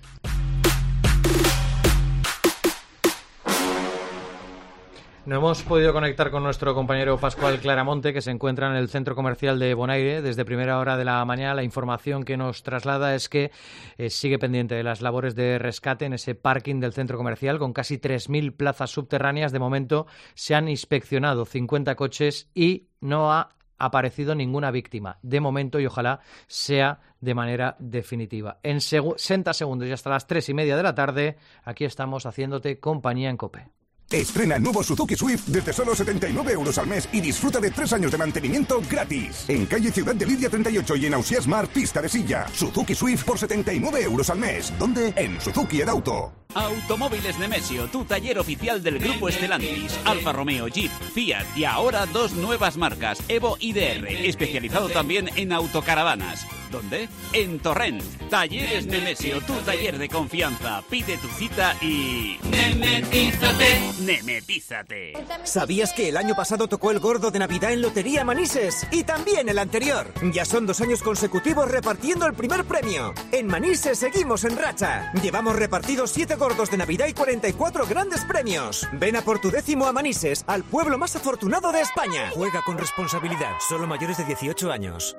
No hemos podido conectar con nuestro compañero Pascual Claramonte, que se encuentra en el centro comercial de Bonaire desde primera hora de la mañana. La información que nos traslada es que eh, sigue pendiente de las labores de rescate en ese parking del centro comercial con casi tres mil plazas subterráneas. De momento se han inspeccionado cincuenta coches y no ha aparecido ninguna víctima de momento, y ojalá sea de manera definitiva. En sesenta segundos y hasta las tres y media de la tarde, aquí estamos haciéndote compañía en COPE. Estrena el nuevo Suzuki Swift desde solo setenta y nueve euros al mes y disfruta de tres años de mantenimiento gratis. En calle Ciudad de Lidia treinta y ocho y en Ausiàs Mar, pista de silla. Suzuki Swift por setenta y nueve euros al mes. ¿Dónde? En Suzuki Edauto. Automóviles Nemesio, tu taller oficial del grupo Stellantis. Alfa Romeo, Jeep, Fiat y ahora dos nuevas marcas, Evo y D R, especializado también en autocaravanas. ¿Dónde? En Torrent. Talleres Nemesio, tu taller de confianza. Pide tu cita y... ¡Nemetízate! ¡Nemetízate! ¿Sabías que el año pasado tocó el gordo de Navidad en Lotería Manises? Y también el anterior. Ya son dos años consecutivos repartiendo el primer premio. En Manises seguimos en racha. Llevamos repartidos siete gordos de Navidad y cuarenta y cuatro grandes premios. Ven a por tu décimo a Manises, al pueblo más afortunado de España. Juega con responsabilidad. Solo mayores de dieciocho años.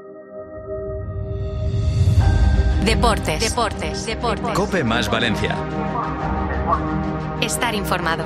Deportes, deportes, deportes. COPE más Valencia. Estar informado.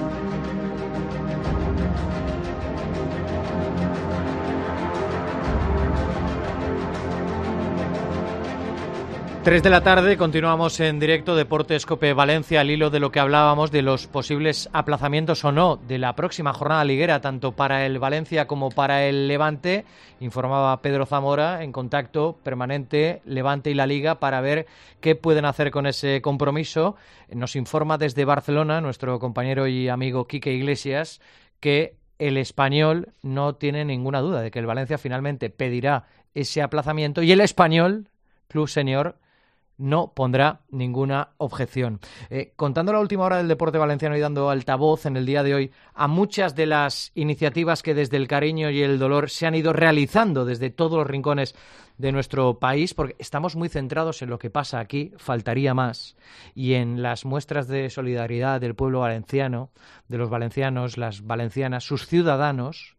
tres de la tarde, continuamos en directo Deportes COPE Valencia, al hilo de lo que hablábamos de los posibles aplazamientos o no de la próxima jornada liguera, tanto para el Valencia como para el Levante. Informaba Pedro Zamora, en contacto permanente Levante y la Liga para ver qué pueden hacer con ese compromiso. Nos informa desde Barcelona nuestro compañero y amigo Quique Iglesias que el Español no tiene ninguna duda de que el Valencia finalmente pedirá ese aplazamiento y el Español, club senior, no pondrá ninguna objeción. Eh, contando la última hora del deporte valenciano y dando altavoz en el día de hoy a muchas de las iniciativas que desde el cariño y el dolor se han ido realizando desde todos los rincones de nuestro país, porque estamos muy centrados en lo que pasa aquí, faltaría más, y en las muestras de solidaridad del pueblo valenciano, de los valencianos, las valencianas, sus ciudadanos.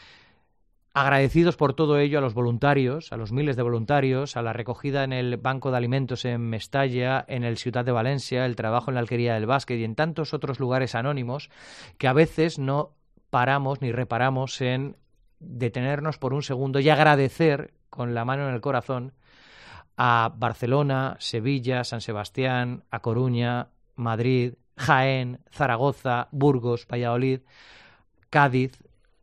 Agradecidos por todo ello a los voluntarios, a los miles de voluntarios, a la recogida en el Banco de Alimentos en Mestalla, en el Ciutat de Valencia, el trabajo en la Alquería del Básquet y en tantos otros lugares anónimos que a veces no paramos ni reparamos en detenernos por un segundo y agradecer con la mano en el corazón a Barcelona, Sevilla, San Sebastián, A Coruña, Madrid, Jaén, Zaragoza, Burgos, Valladolid, Cádiz,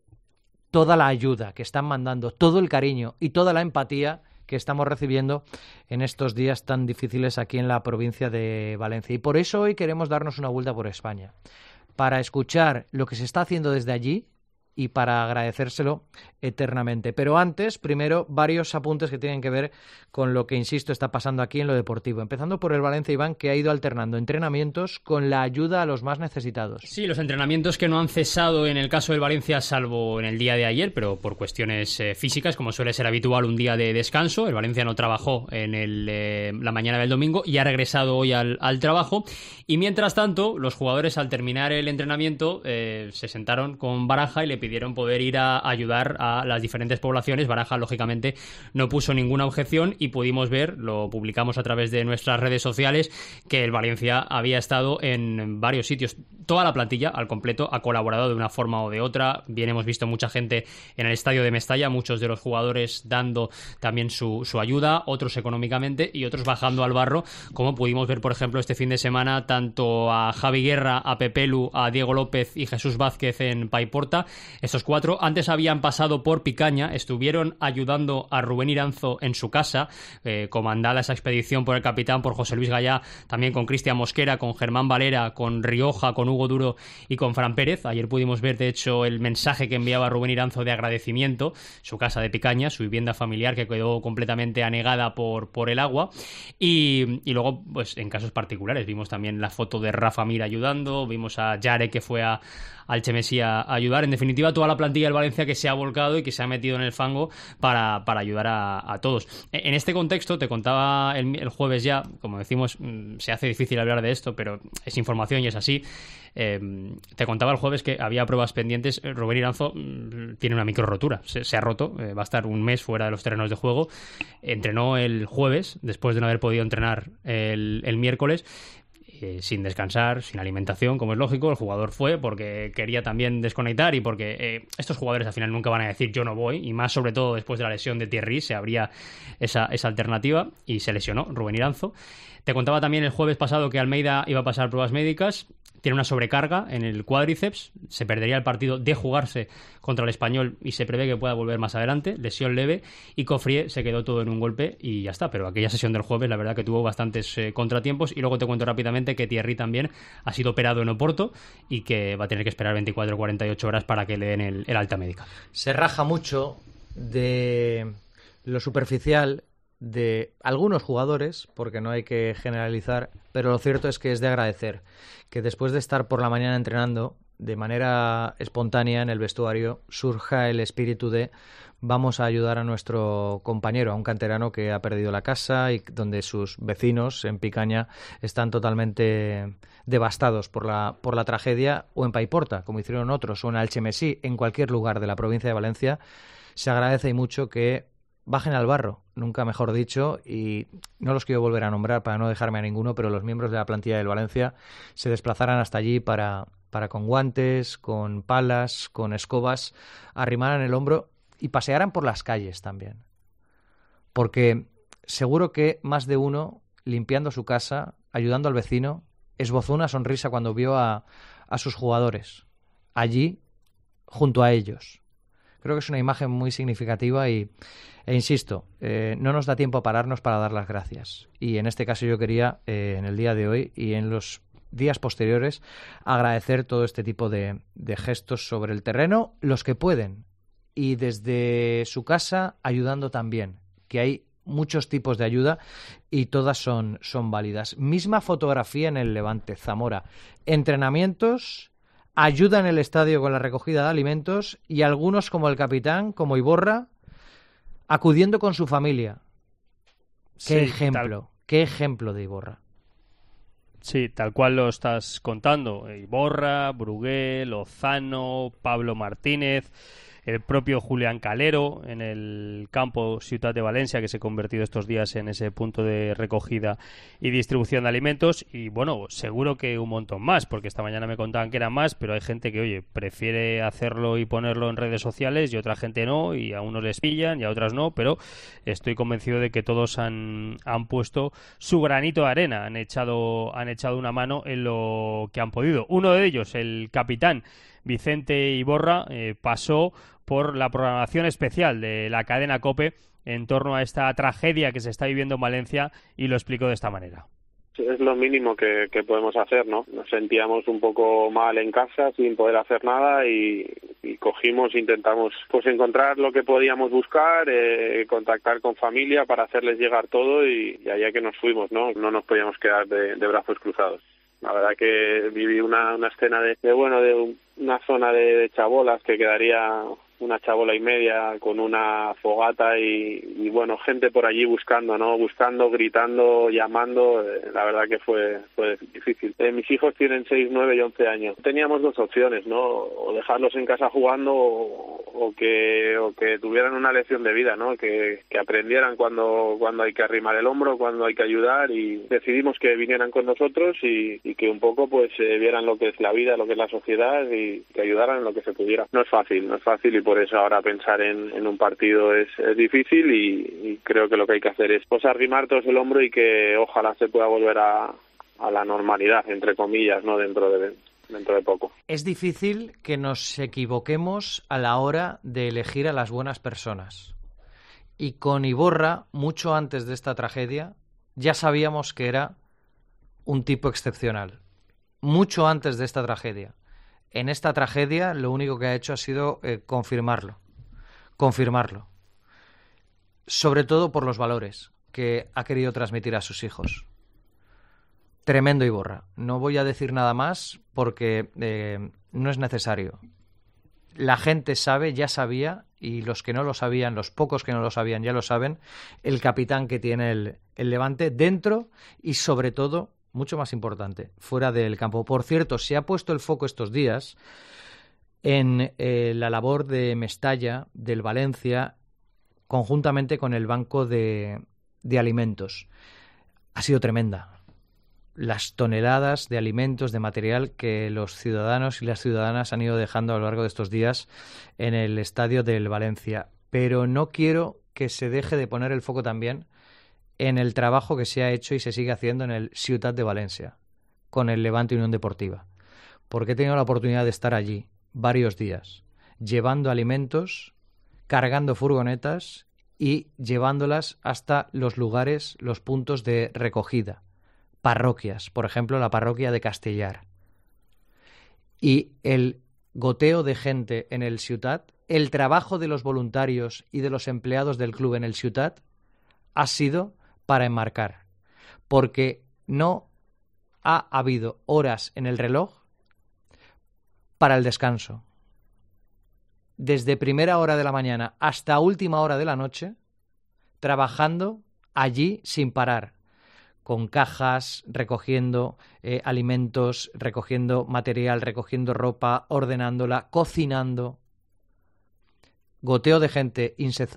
toda la ayuda que están mandando, todo el cariño y toda la empatía que estamos recibiendo en estos días tan difíciles aquí en la provincia de Valencia. Y por eso hoy queremos darnos una vuelta por España, para escuchar lo que se está haciendo desde allí y para agradecérselo eternamente. Pero antes, primero, varios apuntes que tienen que ver con lo que, insisto, está pasando aquí en lo deportivo. Empezando por el Valencia, Iván, que ha ido alternando entrenamientos con la ayuda a los más necesitados. Sí, los entrenamientos que no han cesado en el caso del Valencia, salvo en el día de ayer, pero por cuestiones eh, físicas, como suele ser habitual, un día de descanso. El Valencia no trabajó en el, eh, la mañana del domingo y ha regresado hoy al, al trabajo. Y mientras tanto, los jugadores, al terminar el entrenamiento, eh, se sentaron con Baraja y le pidieron poder ir a ayudar a las diferentes poblaciones. Baraja, lógicamente, no puso ninguna objeción y pudimos ver, lo publicamos a través de nuestras redes sociales, que el Valencia había estado en varios sitios. Toda la plantilla, al completo, ha colaborado de una forma o de otra. Bien, hemos visto mucha gente en el estadio de Mestalla, muchos de los jugadores dando también su, su ayuda, otros económicamente y otros bajando al barro, como pudimos ver, por ejemplo, este fin de semana, tanto a Javi Guerra, a Pepelu, a Diego López y Jesús Vázquez en Paiporta. Estos cuatro antes habían pasado por Picaña, estuvieron ayudando a Rubén Iranzo en su casa, eh, comandada esa expedición por el capitán, por José Luis Gallá, también con Cristian Mosquera, con Germán Valera, con Rioja, con Hugo Duro y con Fran Pérez. Ayer pudimos ver, de hecho, el mensaje que enviaba Rubén Iranzo de agradecimiento, su casa de Picaña, su vivienda familiar que quedó completamente anegada por, por el agua. Y, y luego, pues en casos particulares, vimos también la foto de Rafa Mir ayudando, vimos a Yare, que fue a al Chemesí a ayudar. En definitiva, toda la plantilla del Valencia que se ha volcado y que se ha metido en el fango para, para ayudar a, a todos. En este contexto, te contaba el, el jueves ya, como decimos, se hace difícil hablar de esto, pero es información y es así. Eh, te contaba el jueves que había pruebas pendientes. Rubén Iranzo mm, tiene una micro rotura, se, se ha roto, eh, va a estar un mes fuera de los terrenos de juego. Entrenó el jueves, después de no haber podido entrenar el, el miércoles. eh, sin descansar, sin alimentación, como es lógico. El jugador fue porque quería también desconectar y porque eh, estos jugadores al final nunca van a decir yo no voy, y más sobre todo después de la lesión de Thierry se abría esa, esa alternativa y se lesionó Rubén Iranzo. Te contaba también el jueves pasado que Almeida iba a pasar pruebas médicas, tiene una sobrecarga en el cuádriceps, se perdería el partido de jugarse contra el Español y se prevé que pueda volver más adelante, lesión leve, y Cofrié se quedó todo en un golpe y ya está. Pero aquella sesión del jueves la verdad que tuvo bastantes eh, contratiempos, y luego te cuento rápidamente que Thierry también ha sido operado en Oporto y que va a tener que esperar veinticuatro o cuarenta y ocho horas para que le den el, el alta médica. Se raja mucho de lo superficial de algunos jugadores, porque no hay que generalizar, pero lo cierto es que es de agradecer que después de estar por la mañana entrenando de manera espontánea en el vestuario surja el espíritu de vamos a ayudar a nuestro compañero, a un canterano que ha perdido la casa y donde sus vecinos en Picaña están totalmente devastados por la, por la tragedia, o en Paiporta, como hicieron otros, o en Alchemesí, en cualquier lugar de la provincia de Valencia. Se agradece y mucho que bajen al barro, nunca mejor dicho, y no los quiero volver a nombrar para no dejarme a ninguno, pero los miembros de la plantilla del Valencia se desplazaran hasta allí para, para con guantes, con palas, con escobas, arrimaran el hombro y pasearan por las calles también. Porque seguro que más de uno, limpiando su casa, ayudando al vecino, esbozó una sonrisa cuando vio a, a sus jugadores allí, junto a ellos. Creo que es una imagen muy significativa y, e insisto, eh, no nos da tiempo a pararnos para dar las gracias. Y en este caso yo quería, eh, en el día de hoy y en los días posteriores, agradecer todo este tipo de, de gestos sobre el terreno, los que pueden, y desde su casa ayudando también, que hay muchos tipos de ayuda y todas son, son válidas. Misma fotografía en el Levante, Zamora. Entrenamientos, ayuda en el estadio con la recogida de alimentos y algunos, como el capitán, como Iborra, acudiendo con su familia. Qué Sí, ejemplo, tal... qué ejemplo de Iborra. Sí, tal cual lo estás contando. Iborra, Brugué, Lozano, Pablo Martínez, el propio Julián Calero en el campo Ciutat de Valencia, que se ha convertido estos días en ese punto de recogida y distribución de alimentos, y bueno, seguro que un montón más, porque esta mañana me contaban que eran más, pero hay gente que, oye, prefiere hacerlo y ponerlo en redes sociales y otra gente no, y a unos les pillan y a otras no, pero estoy convencido de que todos han, han puesto su granito de arena, han echado, han echado una mano en lo que han podido. Uno de ellos, el capitán Vicente Iborra, eh, pasó por la programación especial de la cadena COPE en torno a esta tragedia que se está viviendo en Valencia, y lo explicó de esta manera. Es lo mínimo que, que podemos hacer, ¿no? Nos sentíamos un poco mal en casa sin poder hacer nada y, y cogimos, intentamos pues encontrar lo que podíamos buscar, eh, contactar con familia para hacerles llegar todo y, y allá que nos fuimos, ¿no? No nos podíamos quedar de, de brazos cruzados. La verdad que viví una, una escena de, de, bueno, de un, una zona de, de chabolas que quedaría una chabola y media con una fogata y, y bueno, gente por allí buscando, ¿no? Buscando, gritando, llamando. Eh, la verdad que fue fue difícil. Eh, mis hijos tienen seis, nueve y once años. Teníamos dos opciones, ¿no? O dejarlos en casa jugando o, o que o que tuvieran una lección de vida, ¿no? Que, que aprendieran cuando cuando hay que arrimar el hombro, cuando hay que ayudar, y decidimos que vinieran con nosotros y, y que un poco pues eh, vieran lo que es la vida, lo que es la sociedad y que ayudaran en lo que se pudiera. No es fácil, no es fácil y por eso ahora pensar en, en un partido es, es difícil y, y creo que lo que hay que hacer es pues arrimar todos el hombro y que ojalá se pueda volver a, a la normalidad, entre comillas, no dentro de dentro de poco. Es difícil que nos equivoquemos a la hora de elegir a las buenas personas. Y con Iborra, mucho antes de esta tragedia, ya sabíamos que era un tipo excepcional. Mucho antes de esta tragedia. En esta tragedia lo único que ha hecho ha sido eh, confirmarlo, confirmarlo, sobre todo por los valores que ha querido transmitir a sus hijos. Tremendo Iborra. No voy a decir nada más porque eh, no es necesario. La gente sabe, ya sabía, y los que no lo sabían, los pocos que no lo sabían ya lo saben, el capitán que tiene el, el Levante dentro y sobre todo, mucho más importante, fuera del campo. Por cierto, se ha puesto el foco estos días en eh, la labor de Mestalla, del Valencia, conjuntamente con el Banco de, de Alimentos. Ha sido tremenda. las toneladas de alimentos, de material que los ciudadanos y las ciudadanas han ido dejando a lo largo de estos días en el estadio del Valencia. Pero no quiero que se deje de poner el foco también en el trabajo que se ha hecho y se sigue haciendo en el Ciutat de Valencia, con el Levante Unión Deportiva. Porque he tenido la oportunidad de estar allí varios días, llevando alimentos, cargando furgonetas y llevándolas hasta los lugares, los puntos de recogida. Parroquias, por ejemplo, la parroquia de Castellar. Y el goteo de gente en el Ciutat, el trabajo de los voluntarios y de los empleados del club en el Ciutat ha sido para enmarcar, porque no ha habido horas en el reloj para el descanso. Desde primera hora de la mañana hasta última hora de la noche, trabajando allí sin parar, con cajas, recogiendo eh, alimentos, recogiendo material, recogiendo ropa, ordenándola, cocinando. Goteo de gente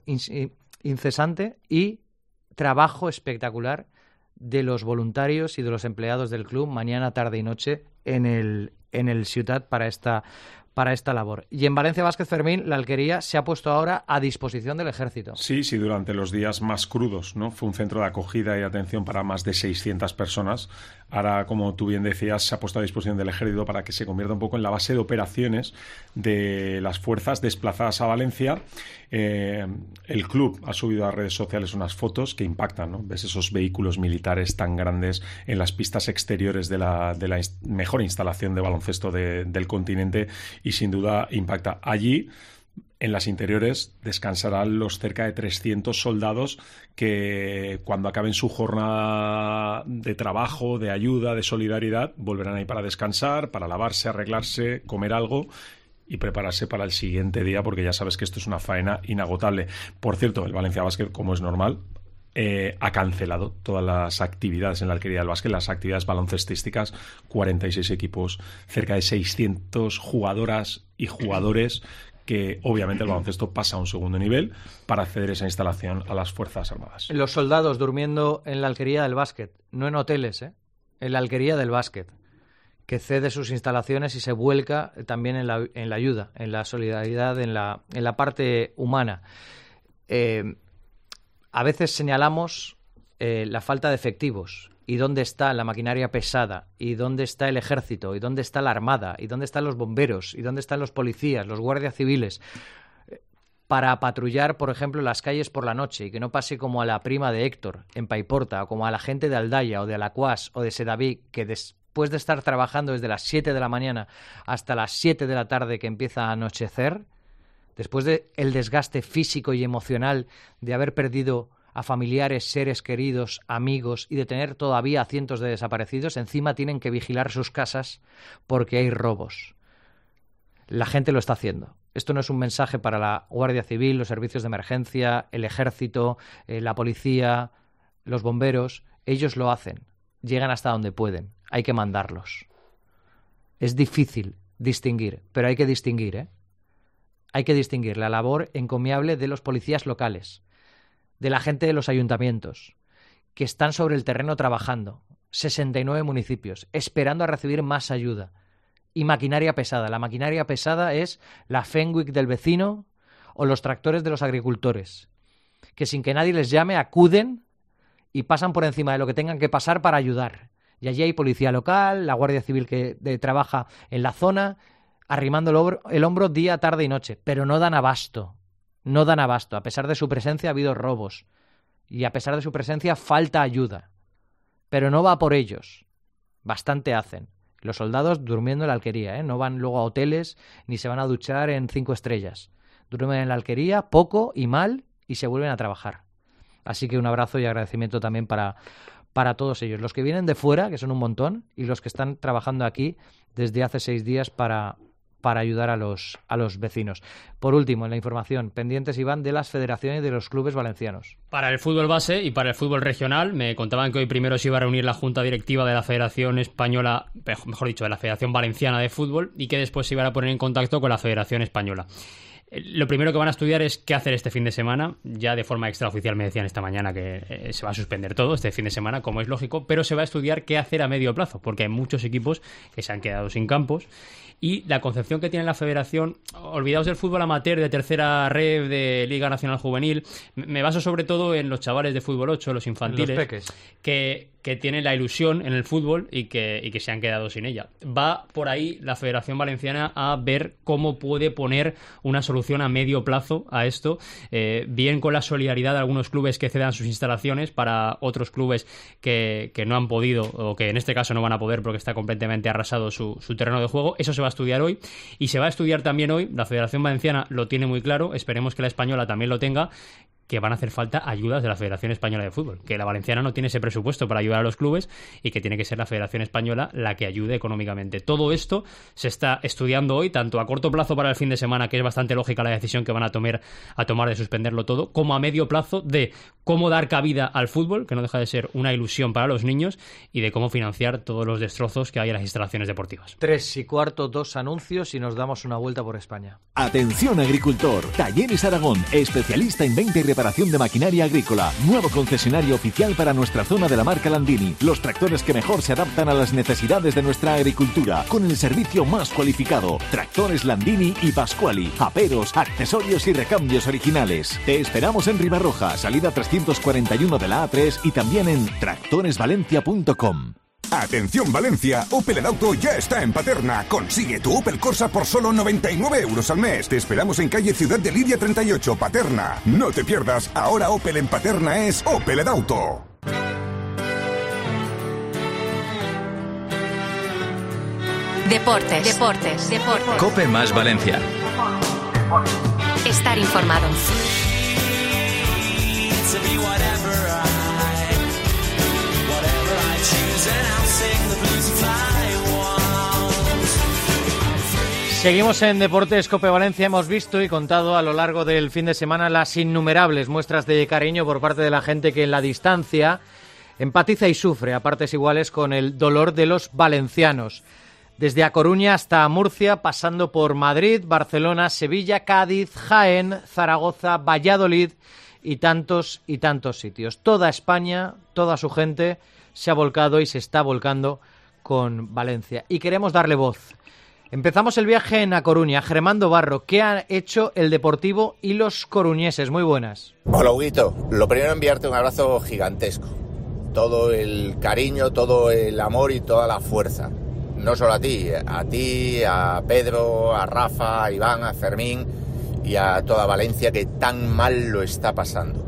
incesante y trabajo espectacular de los voluntarios y de los empleados del club mañana, tarde y noche en el, en el Ciutat para esta, para esta labor. Y en Valencia Basket, Fermín, la Alquería se ha puesto ahora a disposición del ejército. Sí, sí, durante los días más crudos, ¿no? Fue un centro de acogida y atención para más de seiscientas personas. Ahora, como tú bien decías, se ha puesto a disposición del ejército para que se convierta un poco en la base de operaciones de las fuerzas desplazadas a Valencia. Eh, el club ha subido a redes sociales unas fotos que impactan, ¿no? Ves esos vehículos militares tan grandes en las pistas exteriores de la, de la inst- mejor instalación de baloncesto de, del continente, y sin duda impacta. Allí, en las interiores, descansarán los cerca de trescientos soldados que, cuando acaben su jornada de trabajo, de ayuda, de solidaridad, volverán ahí para descansar, para lavarse, arreglarse, comer algo y prepararse para el siguiente día, porque ya sabes que esto es una faena inagotable. Por cierto, el Valencia Basket, como es normal, Eh, ha cancelado todas las actividades en la Alquería del Básquet, las actividades baloncestísticas, cuarenta y seis equipos, cerca de seiscientos jugadoras y jugadores, que obviamente el baloncesto pasa a un segundo nivel para acceder a esa instalación a las Fuerzas Armadas. Los soldados durmiendo en la Alquería del Básquet, no en hoteles, ¿eh? En la Alquería del Básquet, que cede sus instalaciones y se vuelca también en la, en la ayuda, en la solidaridad, en la, en la parte humana. Eh, A veces señalamos eh, la falta de efectivos y dónde está la maquinaria pesada y dónde está el ejército y dónde está la armada y dónde están los bomberos y dónde están los policías, los guardias civiles, eh, para patrullar, por ejemplo, las calles por la noche y que no pase como a la prima de Héctor en Paiporta, o como a la gente de Aldaya o de Alacuás o de Sedaví, que después de estar trabajando desde las siete de la mañana hasta las siete de la tarde que empieza a anochecer, después del desgaste físico y emocional de haber perdido a familiares, seres queridos, amigos y de tener todavía a cientos de desaparecidos, encima tienen que vigilar sus casas porque hay robos. La gente lo está haciendo. Esto no es un mensaje para la Guardia Civil, los servicios de emergencia, el ejército, eh, la policía, los bomberos. Ellos lo hacen. Llegan hasta donde pueden. Hay que mandarlos. Es difícil distinguir, pero hay que distinguir, ¿eh? Hay que distinguir la labor encomiable de los policías locales, de la gente de los ayuntamientos, que están sobre el terreno trabajando, sesenta y nueve municipios, esperando a recibir más ayuda. Y maquinaria pesada. La maquinaria pesada es la Fenwick del vecino o los tractores de los agricultores, que sin que nadie les llame acuden y pasan por encima de lo que tengan que pasar para ayudar. Y allí hay policía local, la Guardia Civil que de, trabaja en la zona, arrimando el hombro, el hombro día, tarde y noche, pero no dan abasto, no dan abasto. A pesar de su presencia ha habido robos y a pesar de su presencia falta ayuda, pero no va por ellos, bastante hacen. Los soldados durmiendo en la Alquería, ¿eh? No van luego a hoteles ni se van a duchar en cinco estrellas. Duermen en la Alquería poco y mal y se vuelven a trabajar. Así que un abrazo y agradecimiento también para, para todos ellos, los que vienen de fuera, que son un montón, y los que están trabajando aquí desde hace seis días para... para ayudar a los, a los vecinos. Por último, en la información, pendientes, Iván, de las federaciones y de los clubes valencianos. Para el fútbol base y para el fútbol regional, me contaban que hoy primero se iba a reunir la Junta Directiva de la Federación Española, mejor dicho, de la Federación Valenciana de Fútbol, y que después se iban a poner en contacto con la Federación Española. Lo primero que van a estudiar es qué hacer este fin de semana. Ya de forma extraoficial me decían esta mañana que eh, se va a suspender todo este fin de semana, como es lógico, pero se va a estudiar qué hacer a medio plazo, porque hay muchos equipos que se han quedado sin campos. Y la concepción que tiene la federación, olvidaos del fútbol amateur, de tercera red, de Liga Nacional Juvenil, me baso sobre todo en los chavales de fútbol ocho, los infantiles, los peques. que, que tienen la ilusión en el fútbol y que, y que se han quedado sin ella. Va por ahí la Federación Valenciana a ver cómo puede poner una solución a medio plazo a esto, eh, bien con la solidaridad de algunos clubes que cedan sus instalaciones para otros clubes que, que no han podido, o que en este caso no van a poder porque está completamente arrasado su, su terreno de juego. Eso se va a estudiar hoy, y se va a estudiar también hoy, la Federación Valenciana lo tiene muy claro, esperemos que la española también lo tenga, que van a hacer falta ayudas de la Federación Española de Fútbol, que la valenciana no tiene ese presupuesto para ayudar a los clubes y que tiene que ser la Federación Española la que ayude económicamente. Todo esto se está estudiando hoy, tanto a corto plazo para el fin de semana, que es bastante lógica la decisión que van a tomar, a tomar de suspenderlo todo, como a medio plazo de cómo dar cabida al fútbol, que no deja de ser una ilusión para los niños, y de cómo financiar todos los destrozos que hay en las instalaciones deportivas. Tres y cuarto, dos anuncios y nos damos una vuelta por España. Atención agricultor, Talleres Aragón, especialista en venta y reparación de maquinaria agrícola, nuevo concesionario oficial para nuestra zona de la marca Landini, los tractores que mejor se adaptan a las necesidades de nuestra agricultura, con el servicio más cualificado, tractores Landini y Pasquali, aperos, accesorios y recambios originales. Te esperamos en Ribarroja, salida trescientos cuarenta y uno de la A tres, y también en tractores valencia punto com. Atención Valencia, Opel Edauto ya está en Paterna. Consigue tu Opel Corsa por solo noventa y nueve euros al mes. Te esperamos en calle Ciudad de Lidia treinta y ocho, Paterna. No te pierdas, ahora Opel en Paterna es Opel Edauto. Deportes, deportes, deportes. COPE más Valencia. Estar informado. Seguimos en Deportes COPE Valencia. Hemos visto y contado a lo largo del fin de semana las innumerables muestras de cariño por parte de la gente que en la distancia empatiza y sufre a partes iguales con el dolor de los valencianos. Desde A Coruña hasta Murcia, pasando por Madrid, Barcelona, Sevilla, Cádiz, Jaén, Zaragoza, Valladolid y tantos y tantos sitios. Toda España, toda su gente se ha volcado y se está volcando con Valencia. Y queremos darle voz. Empezamos el viaje en A Coruña. Germando Barro, ¿qué ha hecho el Deportivo y los coruñeses? Muy buenas. Hola, Huguito. Lo primero, enviarte un abrazo gigantesco. Todo el cariño, todo el amor y toda la fuerza. No solo a ti, a ti, a Pedro, a Rafa, a Iván, a Fermín y a toda Valencia, que tan mal lo está pasando.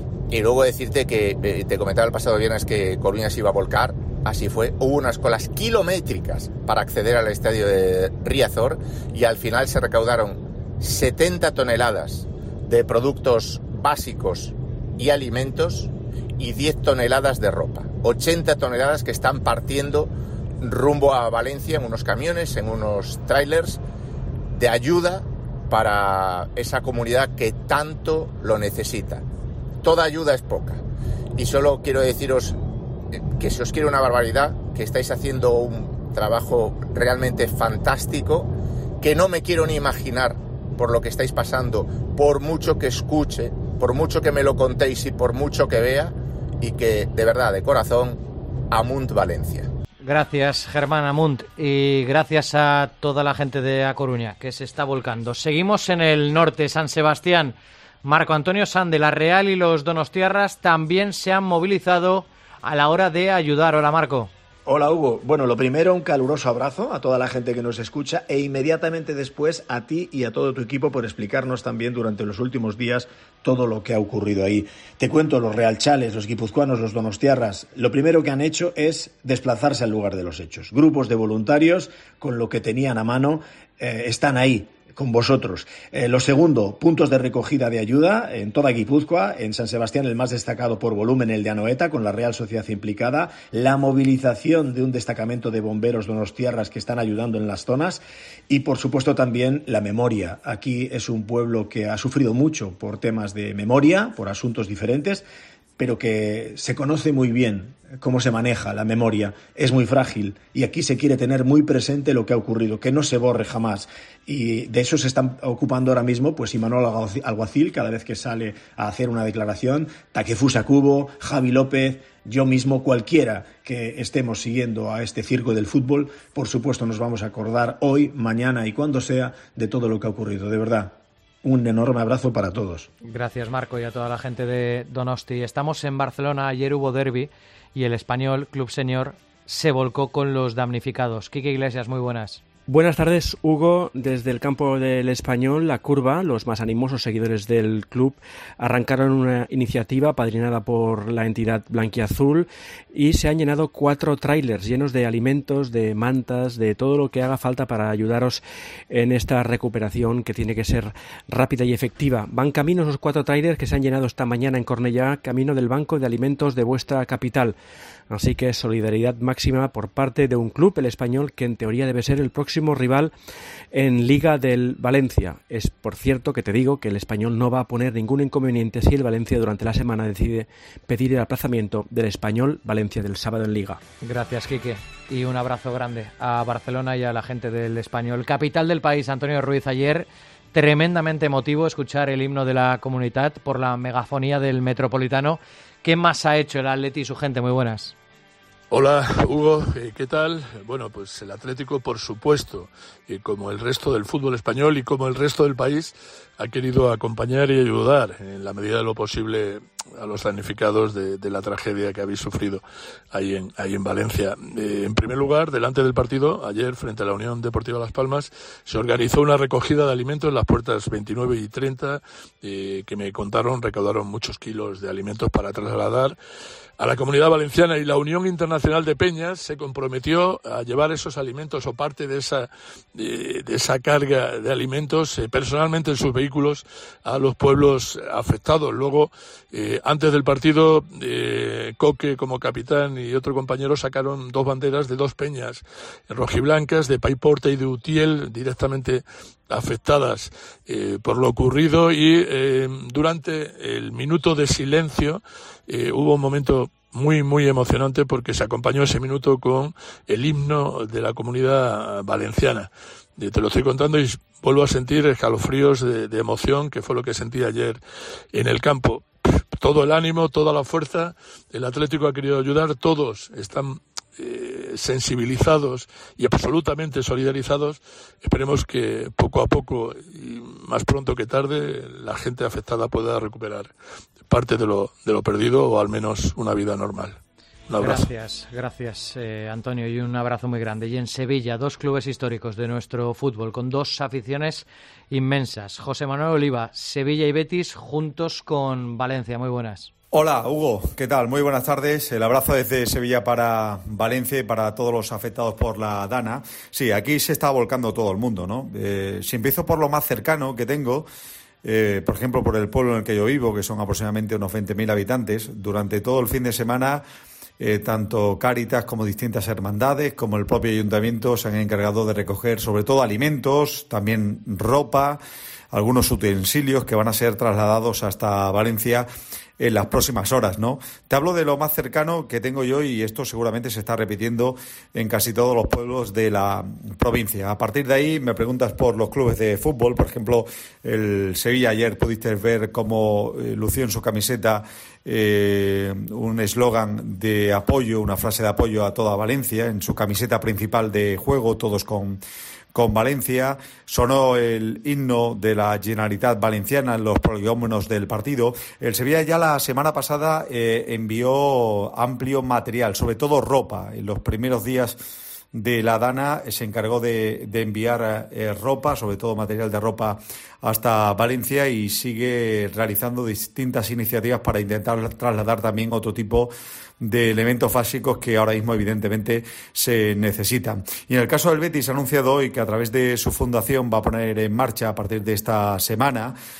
Y luego decirte que, eh, te comentaba el pasado viernes que Coruña se iba a volcar. Así fue, hubo unas colas kilométricas para acceder al estadio de Riazor y al final se recaudaron setenta toneladas de productos básicos y alimentos y diez toneladas de ropa. ochenta toneladas que están partiendo rumbo a Valencia en unos camiones, en unos trailers de ayuda para esa comunidad que tanto lo necesita. Toda ayuda es poca. Y solo quiero deciros que si os quiero una barbaridad, que estáis haciendo un trabajo realmente fantástico, que no me quiero ni imaginar por lo que estáis pasando, por mucho que escuche, por mucho que me lo contéis y por mucho que vea, y que de verdad, de corazón, Amunt Valencia. Gracias, Germán Amunt, y gracias a toda la gente de A Coruña que se está volcando. Seguimos en el norte, San Sebastián. Marco Antonio San de la Real y los donostiarras también se han movilizado a la hora de ayudar. Hola, Marco. Hola, Hugo. Bueno, lo primero, un caluroso abrazo a toda la gente que nos escucha e inmediatamente después a ti y a todo tu equipo por explicarnos también durante los últimos días todo lo que ha ocurrido ahí. Te cuento, los realchales, los guipuzcoanos, los donostiarras, lo primero que han hecho es desplazarse al lugar de los hechos. Grupos de voluntarios, con lo que tenían a mano, eh, están ahí con vosotros. Eh, lo segundo, puntos de recogida de ayuda en toda Guipúzcoa, en San Sebastián el más destacado por volumen, el de Anoeta, con la Real Sociedad implicada, la movilización de un destacamento de bomberos donostiarras que están ayudando en las zonas y, por supuesto, también la memoria. Aquí es un pueblo que ha sufrido mucho por temas de memoria, por asuntos diferentes, pero que se conoce muy bien cómo se maneja la memoria, es muy frágil y aquí se quiere tener muy presente lo que ha ocurrido, que no se borre jamás. Y de eso se están ocupando ahora mismo pues Imanol Alguacil cada vez que sale a hacer una declaración, Takefusa Kubo, Javi López, yo mismo, cualquiera que estemos siguiendo a este circo del fútbol, por supuesto nos vamos a acordar hoy, mañana y cuando sea de todo lo que ha ocurrido. De verdad, un enorme abrazo para todos. Gracias, Marco, y a toda la gente de Donosti. Estamos en Barcelona, ayer hubo derbi y el Español Club Senior se volcó con los damnificados. Quique Iglesias, muy buenas. Buenas tardes, Hugo. Desde el campo del Español, La Curva, los más animosos seguidores del club arrancaron una iniciativa padrinada por la entidad blanquiazul y se han llenado cuatro tráilers llenos de alimentos, de mantas, de todo lo que haga falta para ayudaros en esta recuperación que tiene que ser rápida y efectiva. Van camino esos cuatro tráilers que se han llenado esta mañana en Cornellá, camino del Banco de Alimentos de vuestra capital. Así que solidaridad máxima por parte de un club, el Español, que en teoría debe ser el próximo rival en Liga del Valencia. Es por cierto que te digo que el Español no va a poner ningún inconveniente si el Valencia durante la semana decide pedir el aplazamiento del Español Valencia del sábado en Liga. Gracias, Quique. Y un abrazo grande a Barcelona y a la gente del Español. Capital del país, Antonio Ruiz, ayer tremendamente emotivo escuchar el himno de la Comunitat por la megafonía del Metropolitano. ¿Qué más ha hecho el Atleti y su gente? Muy buenas. Hola, Hugo, ¿qué tal? Bueno, pues el Atlético, por supuesto, y como el resto del fútbol español y como el resto del país, ha querido acompañar y ayudar en la medida de lo posible a los damnificados de, de la tragedia que habéis sufrido ahí en, ahí en Valencia. Eh, en primer lugar, delante del partido, ayer, frente a la Unión Deportiva Las Palmas, se organizó una recogida de alimentos en las puertas veintinueve y treinta, eh, que me contaron, recaudaron muchos kilos de alimentos para trasladar a la Comunidad Valenciana, y la Unión Internacional de Peñas se comprometió a llevar esos alimentos o parte de esa de, de esa carga de alimentos eh, personalmente en sus vehículos a los pueblos afectados. Luego, eh, antes del partido, eh, Coque como capitán y otro compañero sacaron dos banderas de dos peñas rojiblancas, de Paiporta y de Utiel, directamente afectadas eh, por lo ocurrido, y eh, durante el minuto de silencio eh, hubo un momento muy, muy emocionante porque se acompañó ese minuto con el himno de la Comunidad Valenciana. Eh, te lo estoy contando y vuelvo a sentir escalofríos de, de emoción, que fue lo que sentí ayer en el campo. Todo el ánimo, toda la fuerza, el Atlético ha querido ayudar, todos están Eh, sensibilizados y absolutamente solidarizados. Esperemos que poco a poco y más pronto que tarde la gente afectada pueda recuperar parte de lo, de lo perdido, o al menos una vida normal. Un abrazo. Gracias, gracias eh, Antonio, y un abrazo muy grande. Y en Sevilla, dos clubes históricos de nuestro fútbol con dos aficiones inmensas. José Manuel Oliva, Sevilla y Betis juntos con Valencia. Muy buenas. Hola, Hugo, ¿qué tal? Muy buenas tardes. El abrazo desde Sevilla para Valencia y para todos los afectados por la Dana. Sí, aquí se está volcando todo el mundo, ¿no? Eh, si empiezo por lo más cercano que tengo, eh, por ejemplo, por el pueblo en el que yo vivo, que son aproximadamente unos veinte mil habitantes, durante todo el fin de semana, eh, tanto Cáritas como distintas hermandades, como el propio ayuntamiento, se han encargado de recoger sobre todo alimentos, también ropa, algunos utensilios que van a ser trasladados hasta Valencia en las próximas horas, ¿no? Te hablo de lo más cercano que tengo yo, y esto seguramente se está repitiendo en casi todos los pueblos de la provincia. A partir de ahí me preguntas por los clubes de fútbol. Por ejemplo, el Sevilla, ayer pudiste ver cómo eh, lució en su camiseta eh, un eslogan de apoyo, una frase de apoyo a toda Valencia, en su camiseta principal de juego, todos con con Valencia. Sonó el himno de la Generalitat Valenciana en los prolegómenos del partido. El Sevilla ya la semana pasada eh, envió amplio material, sobre todo ropa. En los primeros días de la Dana se encargó de, de enviar eh, ropa, sobre todo material de ropa, hasta Valencia, y sigue realizando distintas iniciativas para intentar trasladar también otro tipo de elementos básicos que ahora mismo evidentemente se necesitan. Y en el caso del Betis, ha anunciado hoy que a través de su fundación va a poner en marcha a partir de esta semana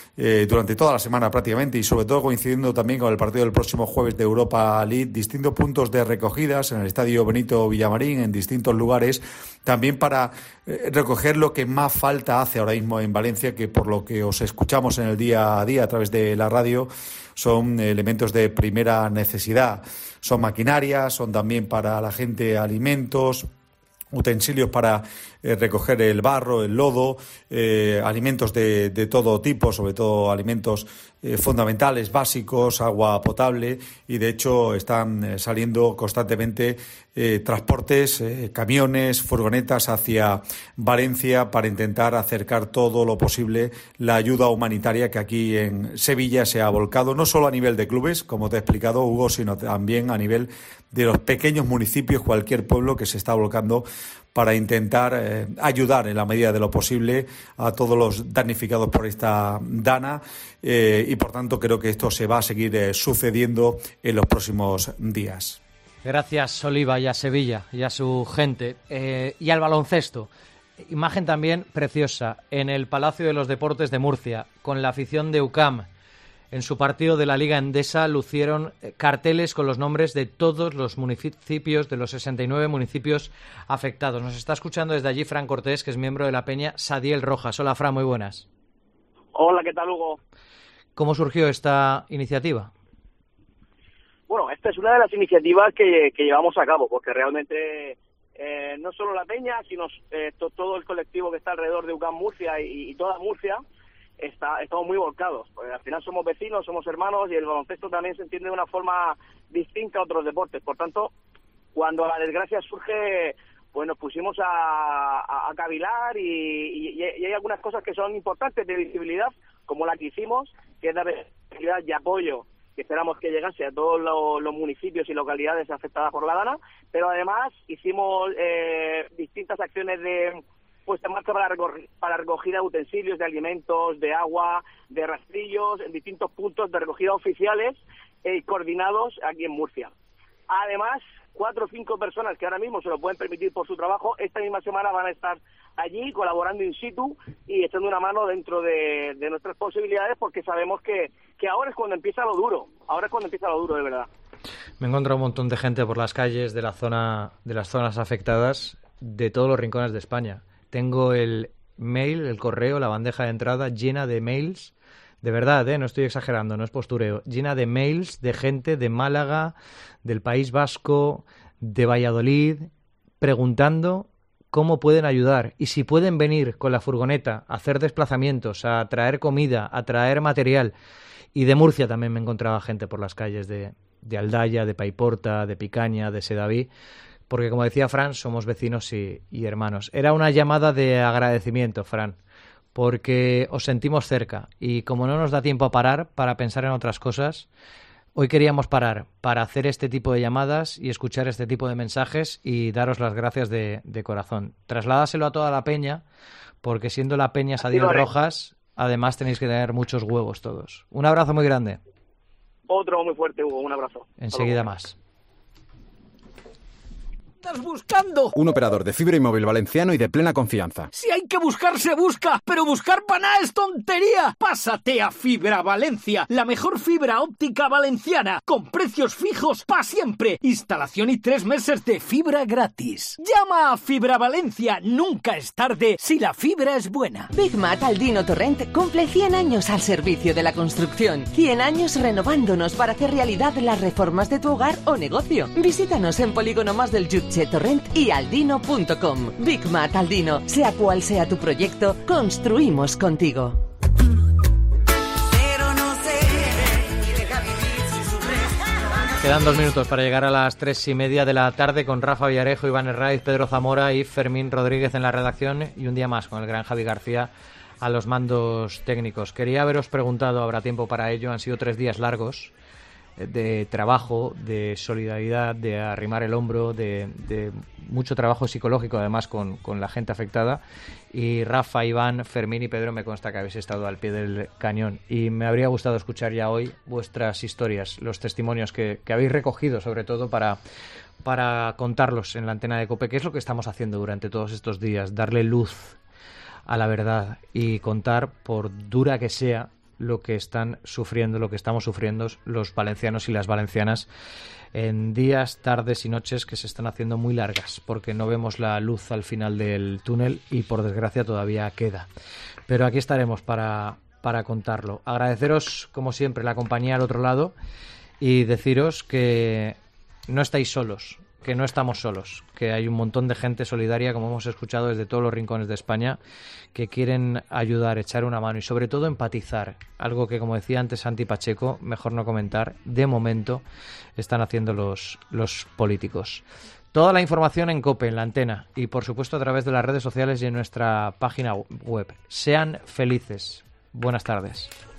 eh, durante toda la semana prácticamente, y sobre todo coincidiendo también con el partido del próximo jueves de Europa League, distintos puntos de recogidas en el Estadio Benito Villamarín, en distintos lugares, también para eh, recoger lo que más falta hace ahora mismo en Valencia, que por lo que os escuchamos en el día a día a través de la radio, son elementos de primera necesidad. Son maquinarias, son también para la gente alimentos, utensilios para eh, recoger el barro, el lodo, eh, alimentos de, de todo tipo, sobre todo alimentos eh, fundamentales, básicos, agua potable, y de hecho están eh, saliendo constantemente eh, transportes, eh, camiones, furgonetas hacia Valencia para intentar acercar todo lo posible la ayuda humanitaria que aquí en Sevilla se ha volcado, no solo a nivel de clubes, como te he explicado, Hugo, sino también a nivel de los pequeños municipios, cualquier pueblo que se está volcando para intentar eh, ayudar en la medida de lo posible a todos los damnificados por esta dana, eh, y por tanto creo que esto se va a seguir eh, sucediendo en los próximos días. Gracias, Oliva, y a Sevilla y a su gente. Eh, y al baloncesto. Imagen también preciosa en el Palacio de los Deportes de Murcia, con la afición de U C A M. En su partido de la Liga Endesa lucieron carteles con los nombres de todos los municipios, de los sesenta y nueve municipios afectados. Nos está escuchando desde allí Fran Cortés, que es miembro de la peña Sadiel Rojas. Hola, Fran, muy buenas. Hola, ¿qué tal, Hugo? ¿Cómo surgió esta iniciativa? Bueno, esta es una de las iniciativas que, que llevamos a cabo, porque realmente eh, no solo la peña, sino eh, to, todo el colectivo que está alrededor de U C A M Murcia y, y toda Murcia, Está, estamos muy volcados, porque al final somos vecinos, somos hermanos, y el baloncesto también se entiende de una forma distinta a otros deportes. Por tanto, cuando la desgracia surge, pues nos pusimos a, a, a cavilar, y, y, y hay algunas cosas que son importantes de visibilidad, como la que hicimos, que es dar visibilidad y apoyo, que esperamos que llegase a todos los, los municipios y localidades afectadas por la dana, pero además hicimos eh, distintas acciones de puesta en marcha para, recog- para recogida de utensilios, de alimentos, de agua, de rastrillos, en distintos puntos de recogida oficiales eh, coordinados aquí en Murcia. Además, cuatro o cinco personas que ahora mismo se lo pueden permitir por su trabajo, esta misma semana van a estar allí colaborando in situ y echando una mano dentro de, de nuestras posibilidades, porque sabemos que, que ahora es cuando empieza lo duro, ahora es cuando empieza lo duro de verdad. Me he encontrado un montón de gente por las calles de la zona, de las zonas afectadas, de todos los rincones de España. Tengo el mail, el correo, la bandeja de entrada llena de mails, de verdad, ¿eh? No estoy exagerando, no es postureo, llena de mails de gente de Málaga, del País Vasco, de Valladolid, preguntando cómo pueden ayudar y si pueden venir con la furgoneta a hacer desplazamientos, a traer comida, a traer material. Y de Murcia también me encontraba gente por las calles de, de Aldaya, de Paiporta, de Picaña, de Sedaví, porque como decía Fran, somos vecinos y, y hermanos. Era una llamada de agradecimiento, Fran, porque os sentimos cerca y como no nos da tiempo a parar para pensar en otras cosas, hoy queríamos parar para hacer este tipo de llamadas y escuchar este tipo de mensajes y daros las gracias de, de corazón. Trasládaselo a toda la peña, porque siendo la peña Sadiel Rojas, además tenéis que tener muchos huevos todos. Un abrazo muy grande. Otro muy fuerte, Hugo, un abrazo. Enseguida más. ¿Estás buscando? Un operador de fibra y móvil valenciano y de plena confianza. Si hay que buscar, se busca, pero buscar para nada es tontería. Pásate a Fibra Valencia, la mejor fibra óptica valenciana, con precios fijos para siempre. Instalación y tres meses de fibra gratis. Llama a Fibra Valencia, nunca es tarde si la fibra es buena. Big Mat Aldino Torrent cumple cien años al servicio de la construcción. cien años renovándonos para hacer realidad las reformas de tu hogar o negocio. Visítanos en Polígono Más del Jutge Torrent y aldino punto com. Big Mat Aldino, sea cual sea tu proyecto, construimos contigo. Quedan dos minutos para llegar a las tres y media de la tarde con Rafa Villarejo, Iván Herraiz, Pedro Zamora y Fermín Rodríguez en la redacción, y un día más con el gran Javi García a los mandos técnicos. Quería haberos preguntado, habrá tiempo para ello, han sido tres días largos de trabajo, de solidaridad, de arrimar el hombro, de, de mucho trabajo psicológico además con, con la gente afectada, y Rafa, Iván, Fermín y Pedro me consta que habéis estado al pie del cañón y me habría gustado escuchar ya hoy vuestras historias, los testimonios que, que habéis recogido sobre todo para, para contarlos en la antena de COPE, que es lo que estamos haciendo durante todos estos días, darle luz a la verdad y contar, por dura que sea, lo que están sufriendo, lo que estamos sufriendo los valencianos y las valencianas en días, tardes y noches que se están haciendo muy largas, porque no vemos la luz al final del túnel y por desgracia todavía queda. Pero aquí estaremos para, para contarlo. Agradeceros, como siempre, la compañía al otro lado y deciros que no estáis solos, que no estamos solos, que hay un montón de gente solidaria, como hemos escuchado desde todos los rincones de España, que quieren ayudar, echar una mano y sobre todo empatizar, algo que, como decía antes Santi Pacheco, mejor no comentar, de momento están haciendo los, los políticos. Toda la información en COPE, en la antena y por supuesto a través de las redes sociales y en nuestra página web. Sean felices. Buenas tardes.